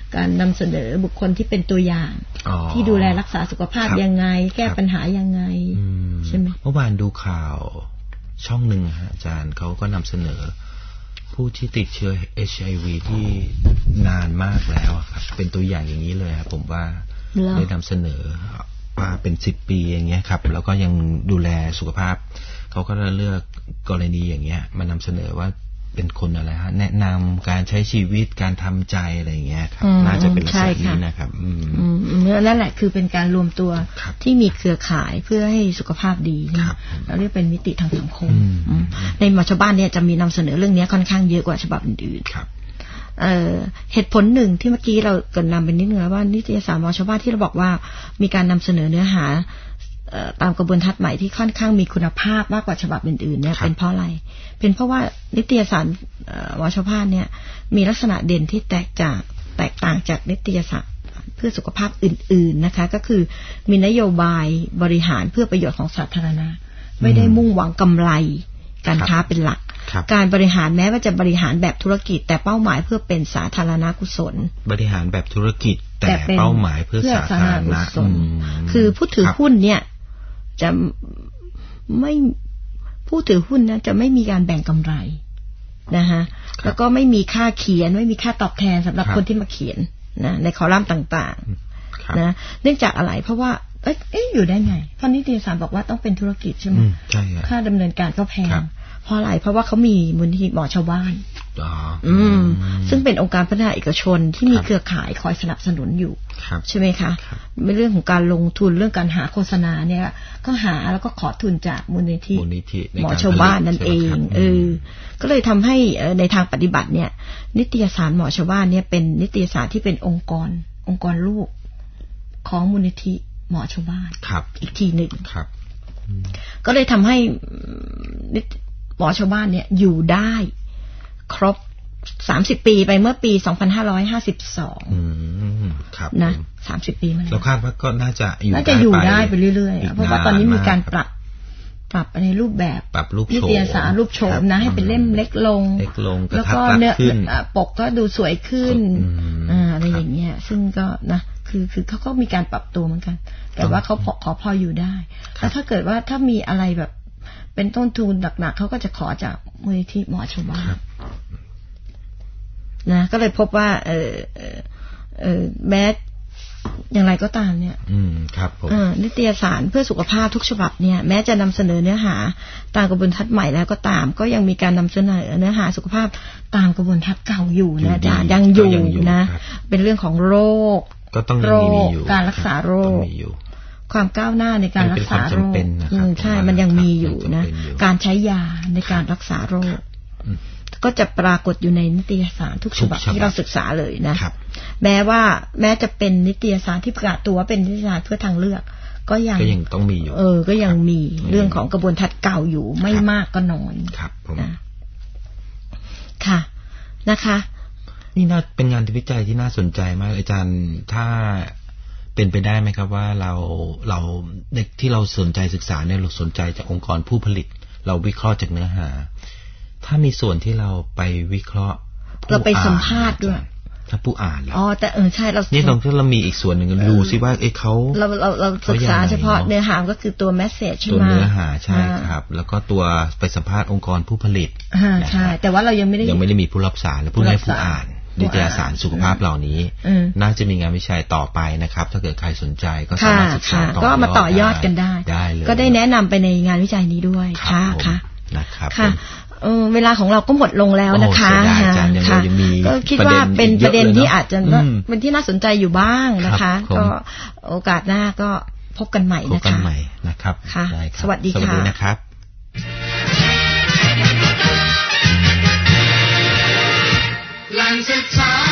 การนำเสนอบุคคลที่เป็นตัวอย่างที่ดูแลรักษาสุขภาพยังไงแก้ปัญหายังไงใช่ไหมเมื่อวานดูข่าวช่องหนึ่งฮะอาจารย์เขาก็นำเสนอผู้ที่ติดเชื้อ HIV ที่นานมากแล้วครับเป็นตัวอย่างอย่างนี้เลยครับผมว่าได้นำเสนอว่าเป็น10 ปีอย่างเงี้ยครับแล้วก็ยังดูแลสุขภาพเขาก็เลือกกรณีอย่างเงี้ยมานำเสนอว่าเป็นคนอะไรฮะแนะนำการใช้ชีวิตการทำใจอะไรอย่างเงี้ยครับน่าจะเป็นลักษณะนี้นะครับนั่นแหละคือเป็นการรวมตัวที่มีเครือข่ายเพื่อให้สุขภาพดีเราเรียกเป็นมิติทางสังคมในหมอชาวบ้านเนี่ยจะมีนำเสนอเรื่องนี้ค่อนข้างเยอะกว่าฉบับอื่นๆเหตุผลหนึ่งที่เมื่อกี้เราเกิดนำเป็นนิดนึงว่านิตยสารหมอชาวบ้านที่เราบอกว่ามีการนำเสนอเนื้อหาตามกระบวนทัศน์ใหม่ที่ค่อนข้างมีคุณภาพมากกว่าฉบับอื่นๆเนี่ยเป็นเพราะอะไรเป็นเพราะว่านิตยสารหมอชาวบ้านเนี่ยมีลักษณะเด่นที่แตกต่างจากนิตยสารเพื่อสุขภาพอื่นๆนะคะก็คือมีนโยบายบริหารเพื่อประโยชน์ของสาธารณะไม่ได้มุ่งหวังกำไรการค้าเป็นหลักการบริหารแม้ว่าจะบริหารแบบธุรกิจแต่เป้าหมายเพื่อเป็นสาธารณกุศลบริหารแบบธุรกิจแต่เป้าหมายเพื่อสาธารณกุศลคือผู้ถือหุ้นเนี่ยจะไม่ผู้ถือหุ้นนะจะไม่มีการแบ่งกำไรนะคะแล้วก็ไม่มีค่าเขียนไม่มีค่าตอบแทนสำหรับคนที่มาเขียนนะในคอลัมน์ต่างๆนะเนื่องจากอะไรเพราะว่าอยู่ได้ไงเพราะนิตยสารบอกว่าต้องเป็นธุรกิจใช่ไหมค่าดำเนินการก็แพงเพราะอะไรเพราะว่าเขามีมูลนิธิหมอชาวบ้านซึ่งเป็นองค์การพัฒนาเอกชนที่มีเครือข่ายคอยสนับสนุนอยู่ใช่ไหมคะในเรื่องของการลงทุนเรื่องการหาโฆษณาเนี่ยก็หาแล้วก็ขอทุนจากมูลนิธิหมอชาวบ้านนั่นเองก็เลยทำให้ในทางปฏิบัติเนี่ยนิตยสารหมอชาวบ้านเนี่ยเป็นนิตยสารที่เป็นองค์กรลูกของมูลนิธิหมอชาวบ้านอีกทีหนึ่งก็เลยทำให้หมอชาวบ้านเนี่ยอยู่ได้ครบ30 ปีไปเมื่อปี2552นะ30 ปีมาแล้วเราคาดว่าก็น่าจะอยู่ได้ไปเรื่อยๆเพราะว่าตอนนี้มีการปรับในรูปแบบนิตยสารรูปโฉมนะให้เป็นเล่มเล็กลงแล้วก็เนื้อปกก็ดูสวยขึ้นอะไรอย่างเงี้ยซึ่งก็นะคือเขาก็มีการปรับตัวเหมือนกันแต่ว่าเขาพออยู่ได้แล้วถ้าเกิดว่าถ้ามีอะไรแบบเป็นต้นทุนหนักๆเขาก็จะขอจากมูลนิธิหมอชาวบ้านนะก็เลยพบว่าแม้อย่างไรก็ตามเนี่ยครับผมนิตยสารเพื่อสุขภาพทุกฉบับเนี่ยแม้จะนำเสนอเนื้อหาตามกระบวนทัศน์ใหม่แล้วก็ตามก็ยังมีการนำเสนอเนื้อหาสุขภาพตามกระบวนทัศน์เก่าอยู่นะจ๊ะยังอยู่นะเป็นเรื่องของโรคก็ต้องมีอยู่การรักษาโรคความก้าวหน้าในการรักษาโรคใช่มันยังมีอยู่นะการใช้ยาในการรักษาโรคก็จะปรากฏอยู่ในนิตยสารทุกฉบับที่เราศึกษาเลยนะแม้จะเป็นนิตยสารที่ประกาศตัวเป็นนิตยสารเพื่อทางเลือกก็ยังต้องมีอยู่ก็ยังมีเรื่องของกระบวนทัศน์เก่าอยู่ไม่มากก็น้อยนะค่ะนะคะนี่น่าเป็นงานวิจัยที่น่าสนใจมากอาจารย์ถ้าเป็นไปได้ไหมครับว่าเราเด็กที่เราสนใจศึกษาเนี่ยเราสนใจจากองค์กรผู้ผลิตเราวิเคราะห์จากเนื้อหาถ้ามีส่วนที่เราไปวิเคราะห์เราไปสัมภาษณ์ด้วยถ้าผู้อ่านแล้วแต่ใช่เรานี่เรามีอีกส่วนหนึ่งดูซิว่าเขาเราศึกษาเฉพาะเนื้อหาก็คือตัวเมสเสจใช่ไหมตัวเนื้อหาใช่ครับแล้วก็ตัวไปสัมภาษณ์องค์กรผู้ผลิตใช่แต่ว่าเรายังไม่ได้มีผู้รับสารและผู้อ่านนิตยสารสุขภาพเหล่านี้น่าจะมีงานวิจัยต่อไปนะครับถ้าเกิดใครสนใจก็สามารถศึกษาก็มาต่อยอดกันได้ก็ได้แนะนำไปในงานวิจัยนี้ด้วยค่ะนะครับเวลาของเราก็หมดลงแล้วนะคะก็คิดว่าเป็นประเด็นที่อาจจะเป็นที่น่าสนใจอยู่บ้างนะคะก็โอกาสหน้าก็พบกันใหม่นะคะพบกันใหม่นะครับค่ะสวัสดีค่ะนะครับ